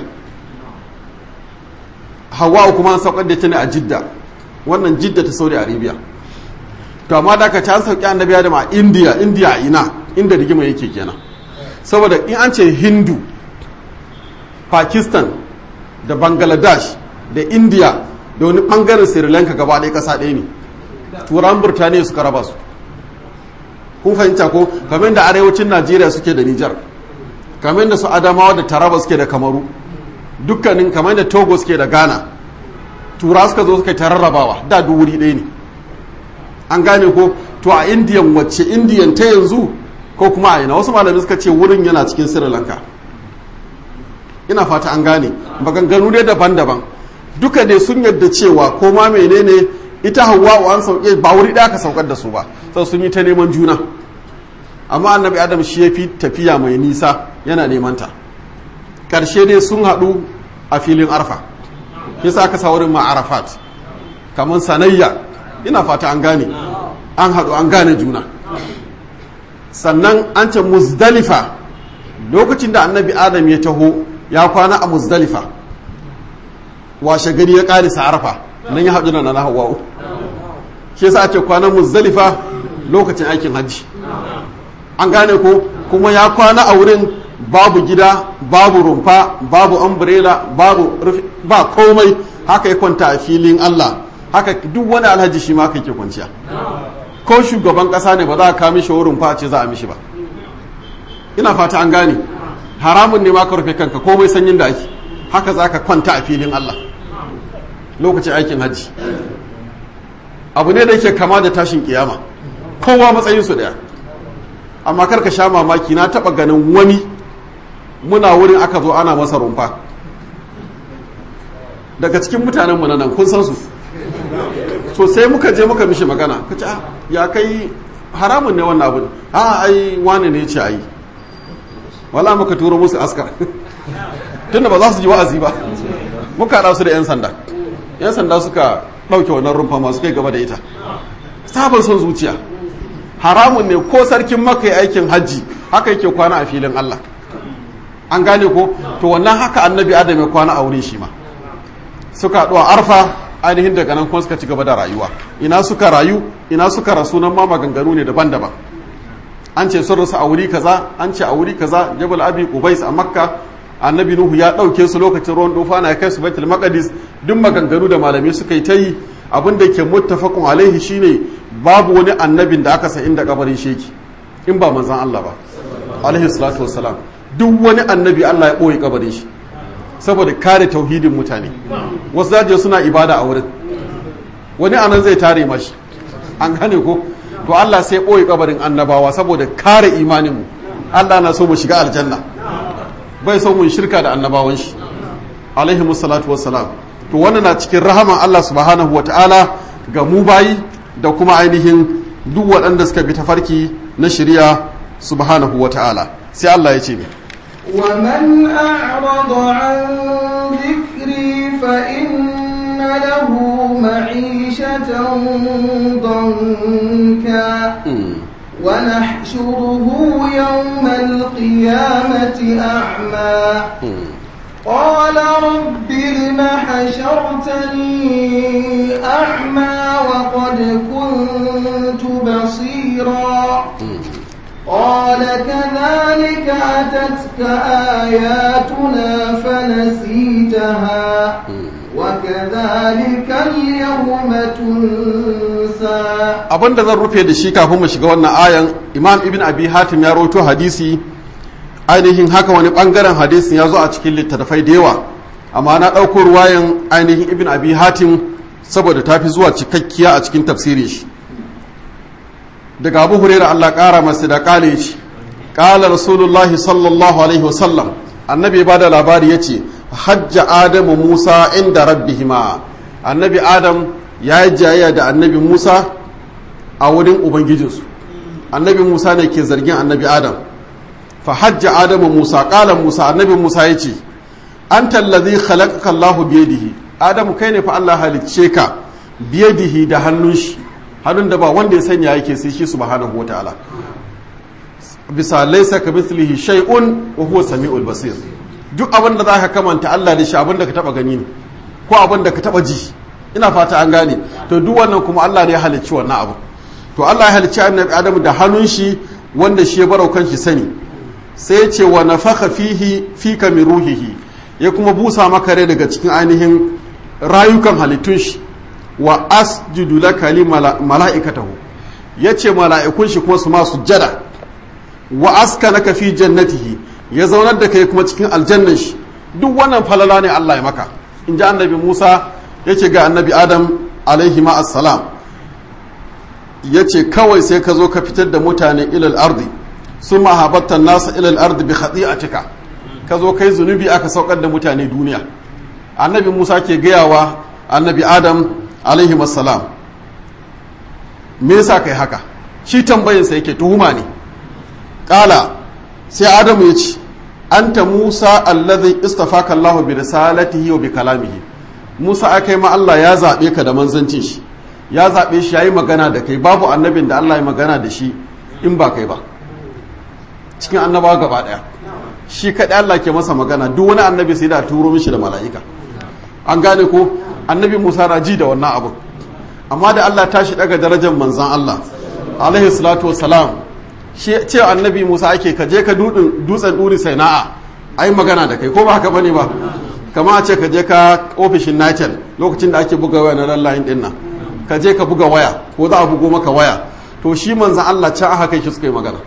Hawwa kuma an saukar da ta ne a Jidda, wannan Jidda ta Saudi Arabia. To amma da ka ci an sauki annabi Adam a India, India a ina inda rigima yake kenan, saboda in an ce Hindu, Pakistan da Bangladesh da India da wani bangaren Sri Lanka gaba ɗaya ƙasa ɗaya ne, turan Burtaniya suka raba su. Kun fahimta ko? Kamar da arewacin Najeriya suke da Nijar, kamar da su Adamawa da Taraba suke da Kamaru, dukkanin kamar da Togo suke da Ghana, tura suka zo suka yi tararrabawa da duk wuri ɗaya ne. An gane ko? To a Indiyan wacce Indiyan ta yanzu ko kuma a ina? Wasu malamai suka ce wurin yana cikin Sri Lanka. Ina fata an gane, maganganu ne daban-daban. Duka dai sun yadda cewa ko ma menene ita Hawwa'u an sauke ba wuri ɗaya ka saukar da su ba, sai sun yi ta neman juna. Amma annabi Adam shi ya fi tafiya mai nisa yana neman ta. Ƙarshe dai sun haɗu a filin Arfa, yasa aka sa wurin ma Arafat, kamar sanayya. Ina fata an gane, an haɗu an gane juna. Sannan an ce Muzdalifa, lokacin da annabi Adam ya taho ya kwana a Muzdalifa, washe gari ya ƙarisa Arfa, nan ya haɗu da na Hawwa'u. Shi yasa ake kwanan Muzdalifa lokacin aikin hajji. An gane ko? Kuma ya kwana a wurin babu gida, babu rumfa, babu umbrella, babu rufi, ba komai, haka ya kwanta a filin Allah. Haka duk wani alhaji shi ma haka yake kwanciya. Ko shugaban ƙasa ne ba za a kawo mishi wurin fa ce za a mishi ba. Ina fata an gane. Haramun ne ma ka rufe kanka komai sanyin da ake. Haka za ka kwanta a filin Allah lokacin aikin hajji. Abu ne da yake kama da tashin kiyama, kowa matsayinsu daya. Amma karka sha mamaki, na taba ganin wani muna wurin aka zo ana masa rumfa daga cikin mutanen mu nan, kun san su. So sai muka je muka mishi magana, kace ah ya kai haramun ne wannan abu. A ai wani ne ce ai, wala muka turo musu askar tunda ba za su ji wa'azi ba, muka haɗa su da 'yan sanda. 'yan sanda suka ɗauke wannan rumfa masu kai gaba da ita. Sabon son zuciya, haramun ne ko sarkin maka aikin hajji haka yake kwana a filin Allah. An gane ko? To wannan haka annabi Adam ya kwana a wurin shi ma. Suka haɗu a Arfa, ainihin daga nan kuma suka ci gaba da rayuwa. Ina suka rayu, ina suka rasu, nan ma maganganu ne daban-daban. An ce sun rasu a wuri kaza, an ce a wuri kaza, Jabal Abi Qubais a Makka, annabi Nuhu ya ɗauke su lokacin ruwan dufana ya kai su Baitul Maqdis. Duk maganganu da malamai suka yi ta yi, abin da ke muttafaqun alaihi shine babu wani annabin da aka san inda kabarin sheki in ba manzon Allah ba alaihi salatu wassalam. Duk wani annabi Allah ya boye kabarin shi saboda kare tauhidin mutane. Wasu zaje suna ibada a wurin, wani anan zai tare mashi. An gane ko? To Allah sai boye kabarin annabawa saboda kare imanin mu. Allah na so mu shiga aljanna, bai so mun shirka da annabawan shi alaihi musallatu wassalam. To wannan na cikin rahaman Allah subhanahu wataala ga mu bayi da kuma ainihin duk waɗanda suka bi tafarki na shari'a subhanahu wataala. Sai Allah ya ce ne, wa man a'rada 'an dhikri fa inna lahu ma'ishatan danka ونحشره يوم القيامة أعمى قال رب لم حشرتني أعمى وقد كنت بصيرا قال كذلك أتتك آياتنا فنسيتها وكذلك اليوم تنسى. abin da zan rufe da shi kafin mu shiga wannan ayan, Imam Ibn Abi Hatim ya rawaito hadisi, ainihin haka wani bangaren hadisin ya zo a cikin littattafai da yawa, amma na ɗauko ruwayan ainihin Ibn Abi Hatim saboda ta fi zuwa cikakkiya a cikin tafsirin shi. Daga Abu Hurairah Allah ƙara masa da ƙale shi, ƙala Rasulullahi sallallahu alaihi wasallam, annabi ba da labari ya ce, hajja Adamu Musa inda rabbihima, annabi Adam ya yi jayayya da annabi Musa a wurin Ubangijinsu. Annabi Musa ne ke zargin annabi Adam. Fa hajja Adamu Musa, ƙala Musa, annabi Musa ya ce, an tallazi khalaqaka Allahu biyadihi, Adamu kai ne fa Allah halicce ka biyadihi da hannun shi, hannun da ba wanda ya sanya yake sai shi subhanahu wataala. Bisa laysa kamithlihi shay'un wa huwa samiul basir. Duk abin da zaka kamanta Allah da shi abin da ka taba gani ne ko abin da ka taba ji. Ina fata an gane. To duk wannan kuma Allah ne ya halicci wannan abu. To Allah ya halicci annabi Adamu da hannun shi wanda shi ya barau kanshi sani. Sai ya ce wa nafakha fihi fika min ruhihi, ya kuma busa maka rai daga cikin ainihin rayukan halittun shi. Wa asjudu laka li mala'ikatahu, yace mala'ikun shi kuma su ma sujjada. Wa askanaka fi jannatihi, ya zaunar da kai kuma cikin aljannan shi. Duk wannan falala ne Allah ya maka. In ji annabi Musa yace ga annabi Adam alaihi ma assalam, yace kawai sai ka zo ka fitar da mutane ilal ardi summa habatta nasa ilal ardi bi khati'atika, ka zo kai zunubi aka saukar da mutane duniya. Annabi Musa ke gayawa annabi Adam alaihi assalam, me yasa kai haka? Shi tambayinsa yake tuhuma ne. Kala sai Adamu ya ce, anta Musa alladhi istafaka Allahu bi risalatihi wa bi kalamihi. Musa akai ma Allah ya zabe ka da manzancin shi, ya zabe shi yayi magana da kai, babu annabin da Allah ya magana da shi in ba kai ba cikin annabawa gaba daya. Shi kadai Allah ke masa magana, duk wani annabi sai da turo mishi da mala'ika. An gane ko? Annabi Musa raji da wannan abu, amma da Allah tashi daga darajar manzan Allah alaihi salatu wassalam, shi ce annabi Musa ake ka je ka dutsen duri sai na'a ai magana da kai, ko ba haka bane ba? Kama a ce ka je ka ofishin Nitel lokacin da ake buga waya na lallayin din nan, ka je ka buga waya ko za a bugo maka waya, to shi manzan Allah can aka kai shi suka yi magana.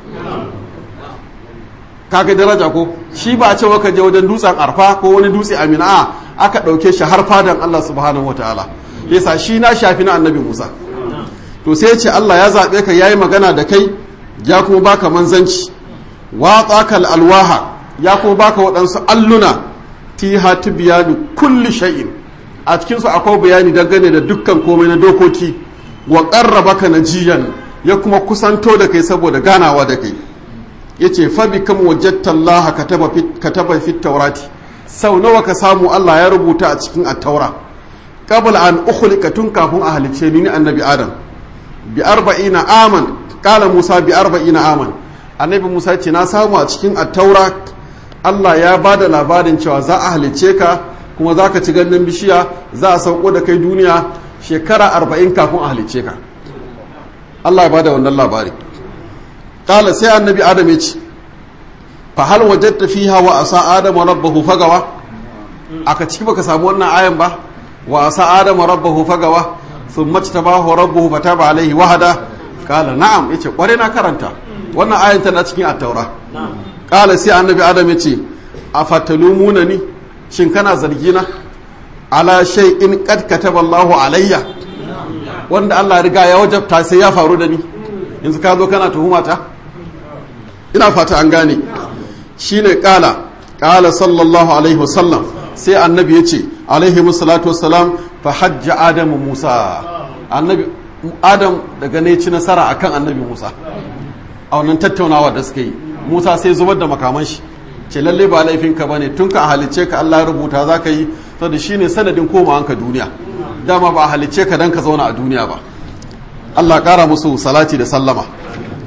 Kaga daraja ko? Shi ba a ce ka je wajen dutsen Arfa ko wani dutse Amina, aka ɗauke shi har fadan Allah subhanahu wa ta'ala. Yasa shi na shafi na annabi Musa. To sai ce Allah ya zaɓe ka yayi magana da kai, ya kuma baka manzanci. Wa tsakal alwaha, ya kuma baka waɗansu alluna fiha tibyanu kulli shay'in. A cikin su akwai bayani dangane da dukkan komai na dokoki. Wa qarrabaka najiyan, ya kuma kusanto da kai saboda ganawa da kai. Yace fa bikam wajadta Allah kataba fi kataba fi tawrati. Sau nawa ka samu Allah ya rubuta a cikin at-taura, qabl an ukhlika, tun kafin a halicce ni ni annabi Adam, bi arba'ina aman. Qala Musa bi arba'ina aman, annabi Musa ce na samu a cikin at-taura Allah ya bada labarin cewa za a halicce ka kuma za ka ci gannin bishiya, za a sauko da kai duniya shekara arba'in kafin a halicce ka. Allah ya bada wannan labari. Qala sai annabi Adam ya ce, fa hal wajadta fiha wa asa adama rabbahu fagawa? Aka ciki baka samu wannan ayan ba, wa asa adama rabbahu fagawa thumma tabahu rabbuhu fataba alaihi wahada. Kala na'am, yace kware na karanta wannan ayan tana cikin at-taura. Kala sai annabi Adam yace afatalumuna ni, shin kana zargi na ala shay'in qad kataba Allahu alayya, wanda Allah riga ya wajabta sai ya faru da ni, yanzu ka zo kana tuhumata? Ina fata an gane. Shine kala kala sallallahu alaihi wasallam, sai annabi ya ce alaihi musallatu wassalam, fa hajja adamu Musa. Annabi Adam daga ne ci nasara akan annabi Musa a wannan tattaunawa da suka yi. Musa sai zubar da makaman shi, ce lalle ba laifinka bane, tun ka halicce ka Allah ya rubuta za ka yi, saboda shine sanadin komawanka duniya, dama ba a halicce ka dan ka zauna a duniya ba. Allah kara musu salati da sallama.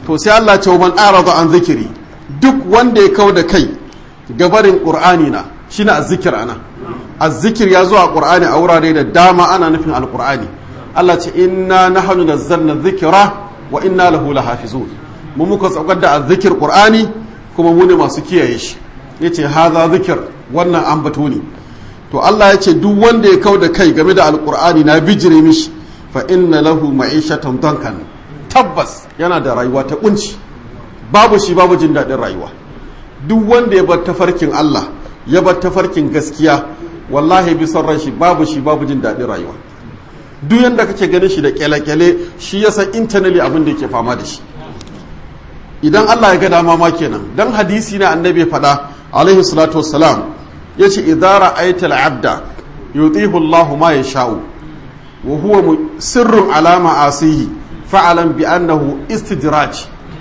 to sai Allah ce man arada an zikiri duk wanda ya kau da kai gabarin qur'ani na shine azzikir ana azzikir ya zo a qur'ani a wurare da dama ana nufin alqur'ani Allah ce inna nahnu nazzalna dhikra wa inna lahu lahafizun mu muka saukar da azzikir qur'ani kuma mu ne masu kiyaye shi yace haza zikir wannan ambato ne to Allah ya ce duk wanda ya kau da kai game da alqur'ani na bijire mishi fa inna lahu ma'ishatan dankan tabbas yana da rayuwa ta kunci babu shi babu jin daɗin rayuwa duk wanda ya bar tafarkin Allah ya bar tafarkin gaskiya wallahi bi son ran shi babu shi babu jin daɗin rayuwa duk yanda kake ganin shi da kyale-kyale shi ya san internally abin da yake fama da shi idan Allah ya ga dama ma kenan dan hadisi na annabi faɗa alaihi salatu wassalam yace idza ra'aita al-'abda yutihu Allahu ma yasha'u wa huwa sirrun ala ma'asihi fa'alan bi annahu istidraj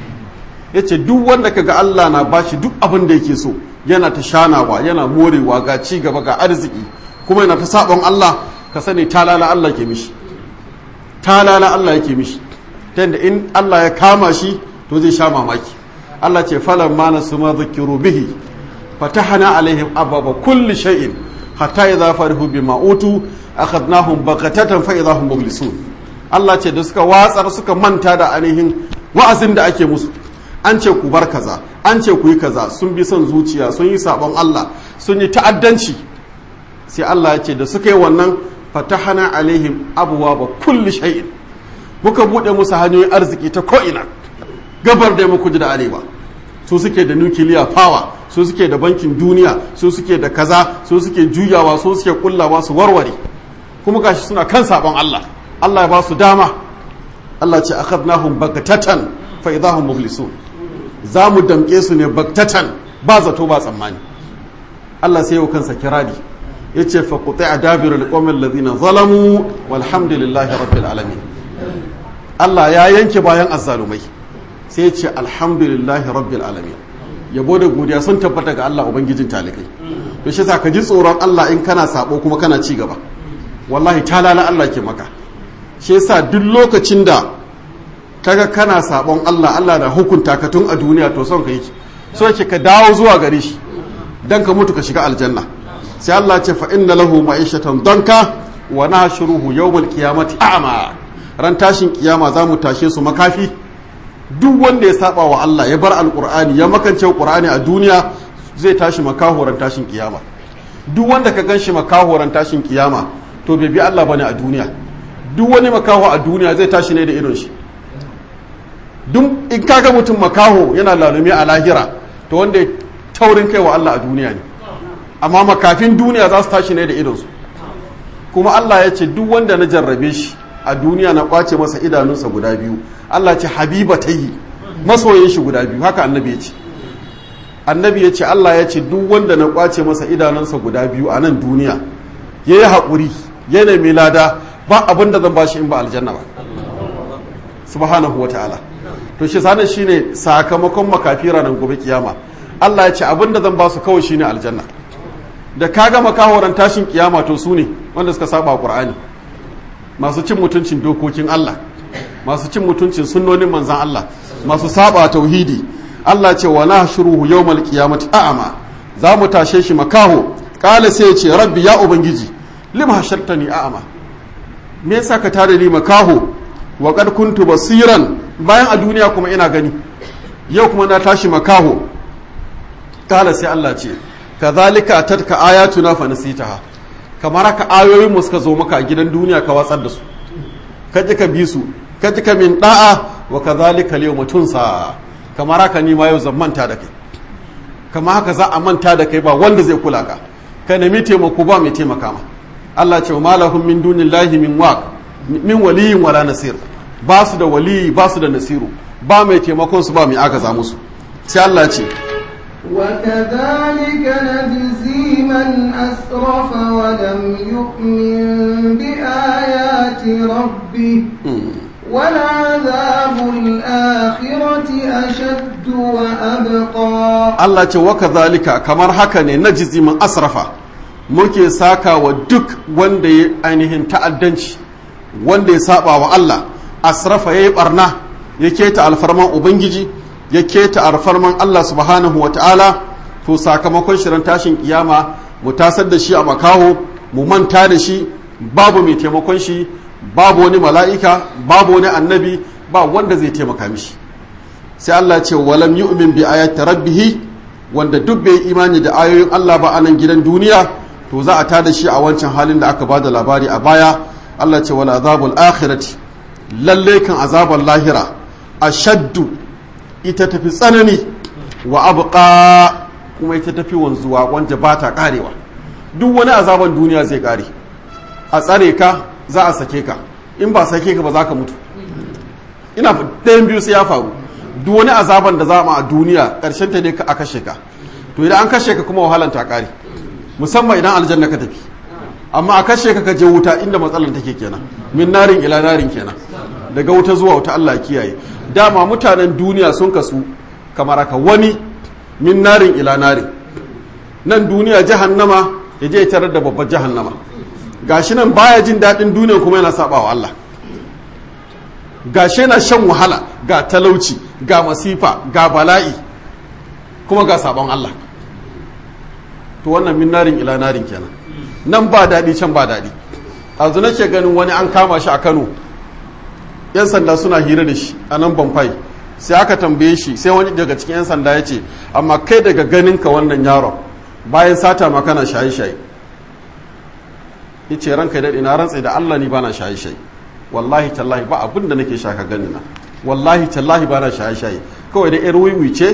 yace duk wanda kaga Allah na bashi duk abin da yake so yana ta shanawa yana morewa ga ci gaba ga arziki kuma yana ta sabon Allah ka sani talala Allah ke mishi talala Allah yake mishi tunda in Allah ya kama shi to zai sha mamaki Allah ce falan ma nasu ma zakiru bihi fatahna alaihim ababa kulli shay'in hatta idza farihu bima utu akhadnahum baghatatan fa idza hum mublisun Allah ce da suka watsar suka manta da ainihin wa'azin da ake musu an ce ku bar kaza an ce ku yi kaza sun bi son zuciya sun yi sabon Allah sun yi ta'addanci sai Allah ya ce da suka yi wannan fatahna alaihim abwaaba kulli shay'in muka bude musu hanyoyin arziki ta ko'ina gabar da muku ji da arewa su suke da nuclear power su suke da bankin duniya su suke da kaza su suke juyawa su suke kullawa su warware kuma gashi suna kan sabon Allah Allah ya ba su dama Allah ce akhadnahum baghtatan fa idahum mublisun za mu damke su ne baghtatan ba zato ba tsammani Allah sai ya kansa kirari yace fa quti'a dabirul qawmil ladina zalamu walhamdulillahi rabbil alamin Allah ya yanke bayan azzalumai sai ya ce alhamdulillahi rabbil alamin yabo da godiya sun tabbata ga Allah ubangijin talikai to shi ka ji tsoron Allah in kana sabo kuma kana ci gaba wallahi talala Allah ke maka shi yasa duk lokacin da kaga kana sabon Allah Allah na hukunta ka tun a duniya to son ka yake so yake ka dawo zuwa gare shi dan ka mutu ka shiga aljanna sai Allah ya ce fa inna lahu ma'ishatan danka wa nahshuruhu yawmal qiyamati a'ma ran tashin kiyama za mu tashe su makafi duk wanda ya saba wa Allah ya bar alqur'ani ya makance qur'ani a duniya zai tashi makahoran tashin kiyama duk wanda ka ganshi makahoran tashin kiyama to bai bi Allah bane a duniya duk wani makaho a duniya zai tashi ne da irin shi duk in kaga mutum makaho yana lalumi a lahira to wanda ya taurin kai wa Allah a duniya ne amma makafin duniya za su tashi ne da irinsu kuma Allah ya ce duk wanda na jarrabe shi a duniya na kwace masa idanunsa guda biyu Allah ce habiba ta yi masoyin shi guda biyu haka annabi ya ce annabi ya ce Allah ya ce duk wanda na kwace masa idanunsa guda biyu a nan duniya ya yi haƙuri ya nemi lada ba abin da zan bashi in ba aljanna ba subhanahu wa ta'ala to shi sanin shine sakamakon makafi ranar gobe kiyama Allah ya ce abin da zan ba su kawai shine aljanna da kaga makahoran tashin kiyama to su ne wanda suka saba Qur'ani masu cin mutuncin dokokin Allah masu cin mutuncin sunnonin manzan Allah masu saba tauhidi Allah ce wa nahshuruhu yawmal qiyamati a'ma za mu tashe shi makaho kala sai ya ce rabbi ya ubangiji lima hashartani a'ma me yasa ka tare ni makaho wa qad kuntu basiran bayan a duniya kuma ina gani yau kuma na tashi makaho kala sai Allah ce kadhalika atatka ayatuna fa nasitaha kamar haka ayoyin mu suka zo maka a gidan duniya ka watsar da su kaje ka bi su kaje ka min da'a wa kadhalika al-yawma tunsa kamar haka ni ma yau zan manta da kai kamar haka za a manta da kai ba wanda zai kula ka ka nemi taimako ba mai taimaka ma Allah ce ma lahum min dunillahi min waq min waliyin wala nasir ba su da waliyi ba su da nasiru ba mai taimakon su ba mai agaza musu sai Allah ce وكذلك نجزي من أسرف ولم يؤمن بآيات ربه ولعذاب الآخرة أشد وأبقى الله ce وكذلك kamar haka ne najzi man asrafa muke saka wa duk wanda ya ainihin ta'addanci wanda ya saba wa Allah asrafa yayi barna ya keta alfarman ubangiji ya keta alfarman Allah subhanahu wataala to sakamakon shirin tashin kiyama mu tasar da shi a makaho mu manta da shi babu mai taimakon shi babu wani mala'ika babu wani annabi ba wanda zai taimaka mishi sai Allah ce walam yu'min bi ayati rabbih wanda duk bai imani da ayoyin Allah ba a nan gidan duniya to za a tada shi a wancan halin da aka bada labari a baya Allah ce wal azabul akhirati lalle kan azabul lahira ashaddu ita tafi tsanani wa abqa kuma ita tafi wanzuwa wanda ba ta karewa duk wani azaban duniya zai kare a tsare ka za a sake ka in ba sake ka ba za ka mutu ina ɗayan biyu sai ya faru duk wani azaban da za a duniya ƙarshen ta ne a kashe ka to idan an kashe ka kuma wahalan ta ƙare musamman idan aljanna ka tafi amma a kashe ka ka je wuta inda matsalar take kenan min narin ila narin kenan daga wuta zuwa wuta Allah ya kiyaye dama mutanen duniya sun kasu kamar haka wani min narin ila narin nan duniya jahannama ya je ya tarar da babbar jahannama gashi nan baya jin daɗin duniya kuma yana sabawa Allah gashi yana shan wahala ga talauci ga masifa ga bala'i kuma ga sabon Allah to wannan min narin ila narin kenan nan ba daɗi can ba daɗi azu nake ganin wani an kama shi a Kano yan sanda suna hira da shi a nan Banfai sai aka tambaye shi sai wani daga cikin yan sanda ya ce amma kai daga ganin ka wannan yaron bayan sata ma kana shaye-shaye yace ranka daɗi na rantsa da Allah ni bana shaye-shaye wallahi tallahi ba abin da nake shaka gani na wallahi tallahi ba na shaye-shaye kawai da yar wiwi ce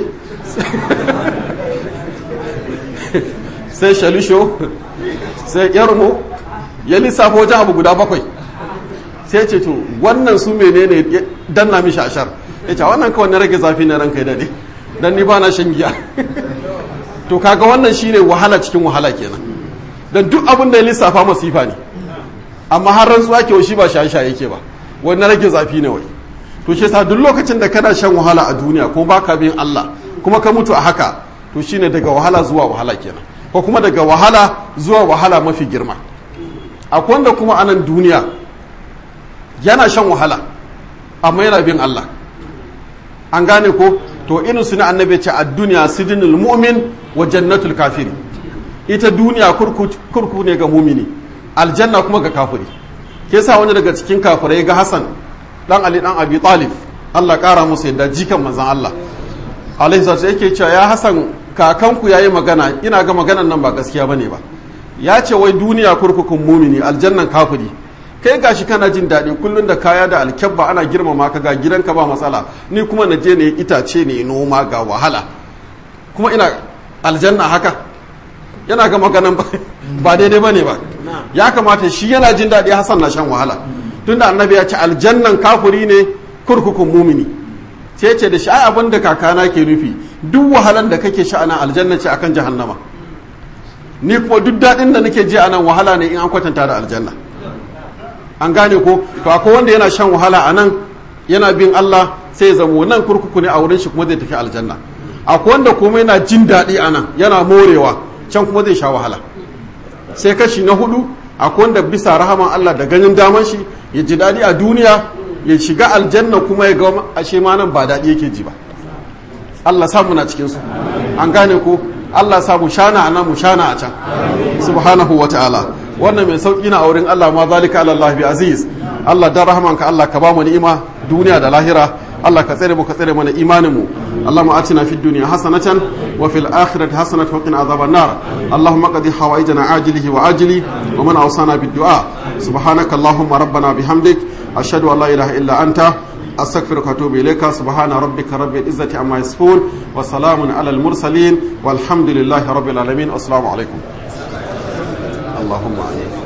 sai shalisho sai yarmo ya lissafa wajen abu guda bakwai sai ce to wannan su menene danna mishi ashar ya ce wannan kawai na rage zafi na ranka daɗe don ni ba na shan giya to kaga wannan shine wahala cikin wahala kenan don duk abin da ya lissafa masifa ne amma har rantsuwa ke shi ba shaye-shaye yake ba wani na rage zafi ne wai to shi sa duk lokacin da kana shan wahala a duniya ko baka bin Allah kuma ka mutu a haka to shine daga wahala zuwa wahala kenan ko kuma daga wahala zuwa wahala mafi girma akwai wanda kuma anan duniya yana shan wahala amma yana bin Allah an gane ko to irin su ne annabi ce a duniya sidinul mu'min wa jannatul kafiri ita duniya kurku ne ga mumini aljanna kuma ga kafiri ke sa wani daga cikin kafirai ga Hassan dan Ali dan Abi Talib Allah kara musu yadda jikan manzon Allah alaihi salatu yake cewa ya Hassan kakanku yayi magana ina ga maganan nan ba gaskiya bane ba ya ce wai duniya kurkukun mumini aljannan kafiri kai gashi kana jin daɗi kullun da kaya da alkyabba ana girmama ka ga gidanka ba matsala ni kuma na je ne itace ne noma ga wahala kuma ina aljanna haka yana ga maganan ba daidai bane ba ya kamata shi yana jin daɗi Hassan na shan wahala tunda annabi ya ce aljannan kafiri ne kurkukun mumini sai ce da shi ai abin da kakana ke nufi duk wahalan da kake sha anan aljanna ce akan jahannama ni kuma duk daɗin da nake ji anan wahala ne in an kwatanta da aljanna an gane ko to akwai wanda yana shan wahala anan yana bin Allah sai ya zamo nan kurkuku ne a wurin shi kuma zai tafi aljanna akwai wanda kuma yana jin daɗi anan yana morewa can kuma zai sha wahala sai kashi na hudu akwai wanda bisa rahaman Allah da ganin daman shi ya ji daɗi a duniya ya shiga aljanna kuma ya ga ashe ma nan ba daɗi yake ji ba Allah samu na cikin su an gane ko Allah samu shana a nan mu shana a can subhanahu wa ta'ala wannan mai sauki na auren Allah ma zalika ala Allah bi aziz Allah da rahamanka Allah ka ba mu ni'ima duniya da lahira Allah ka tsare mu ka tsare mana imanin mu Allahumma atina fid dunya hasanatan wa fil akhirati hasanatan wa qina adhaban nar Allahumma qadi hawaijana ajilihi wa ajili wa man awsana bid du'a subhanaka Allahumma rabbana bihamdik ashhadu an la ilaha illa anta astaghfiruka wa atubu ilayka subhana rabbika rabbil izzati amma yasifun wa salamun alal mursalin walhamdulillahi rabbil alamin assalamu alaikum Allahumma amin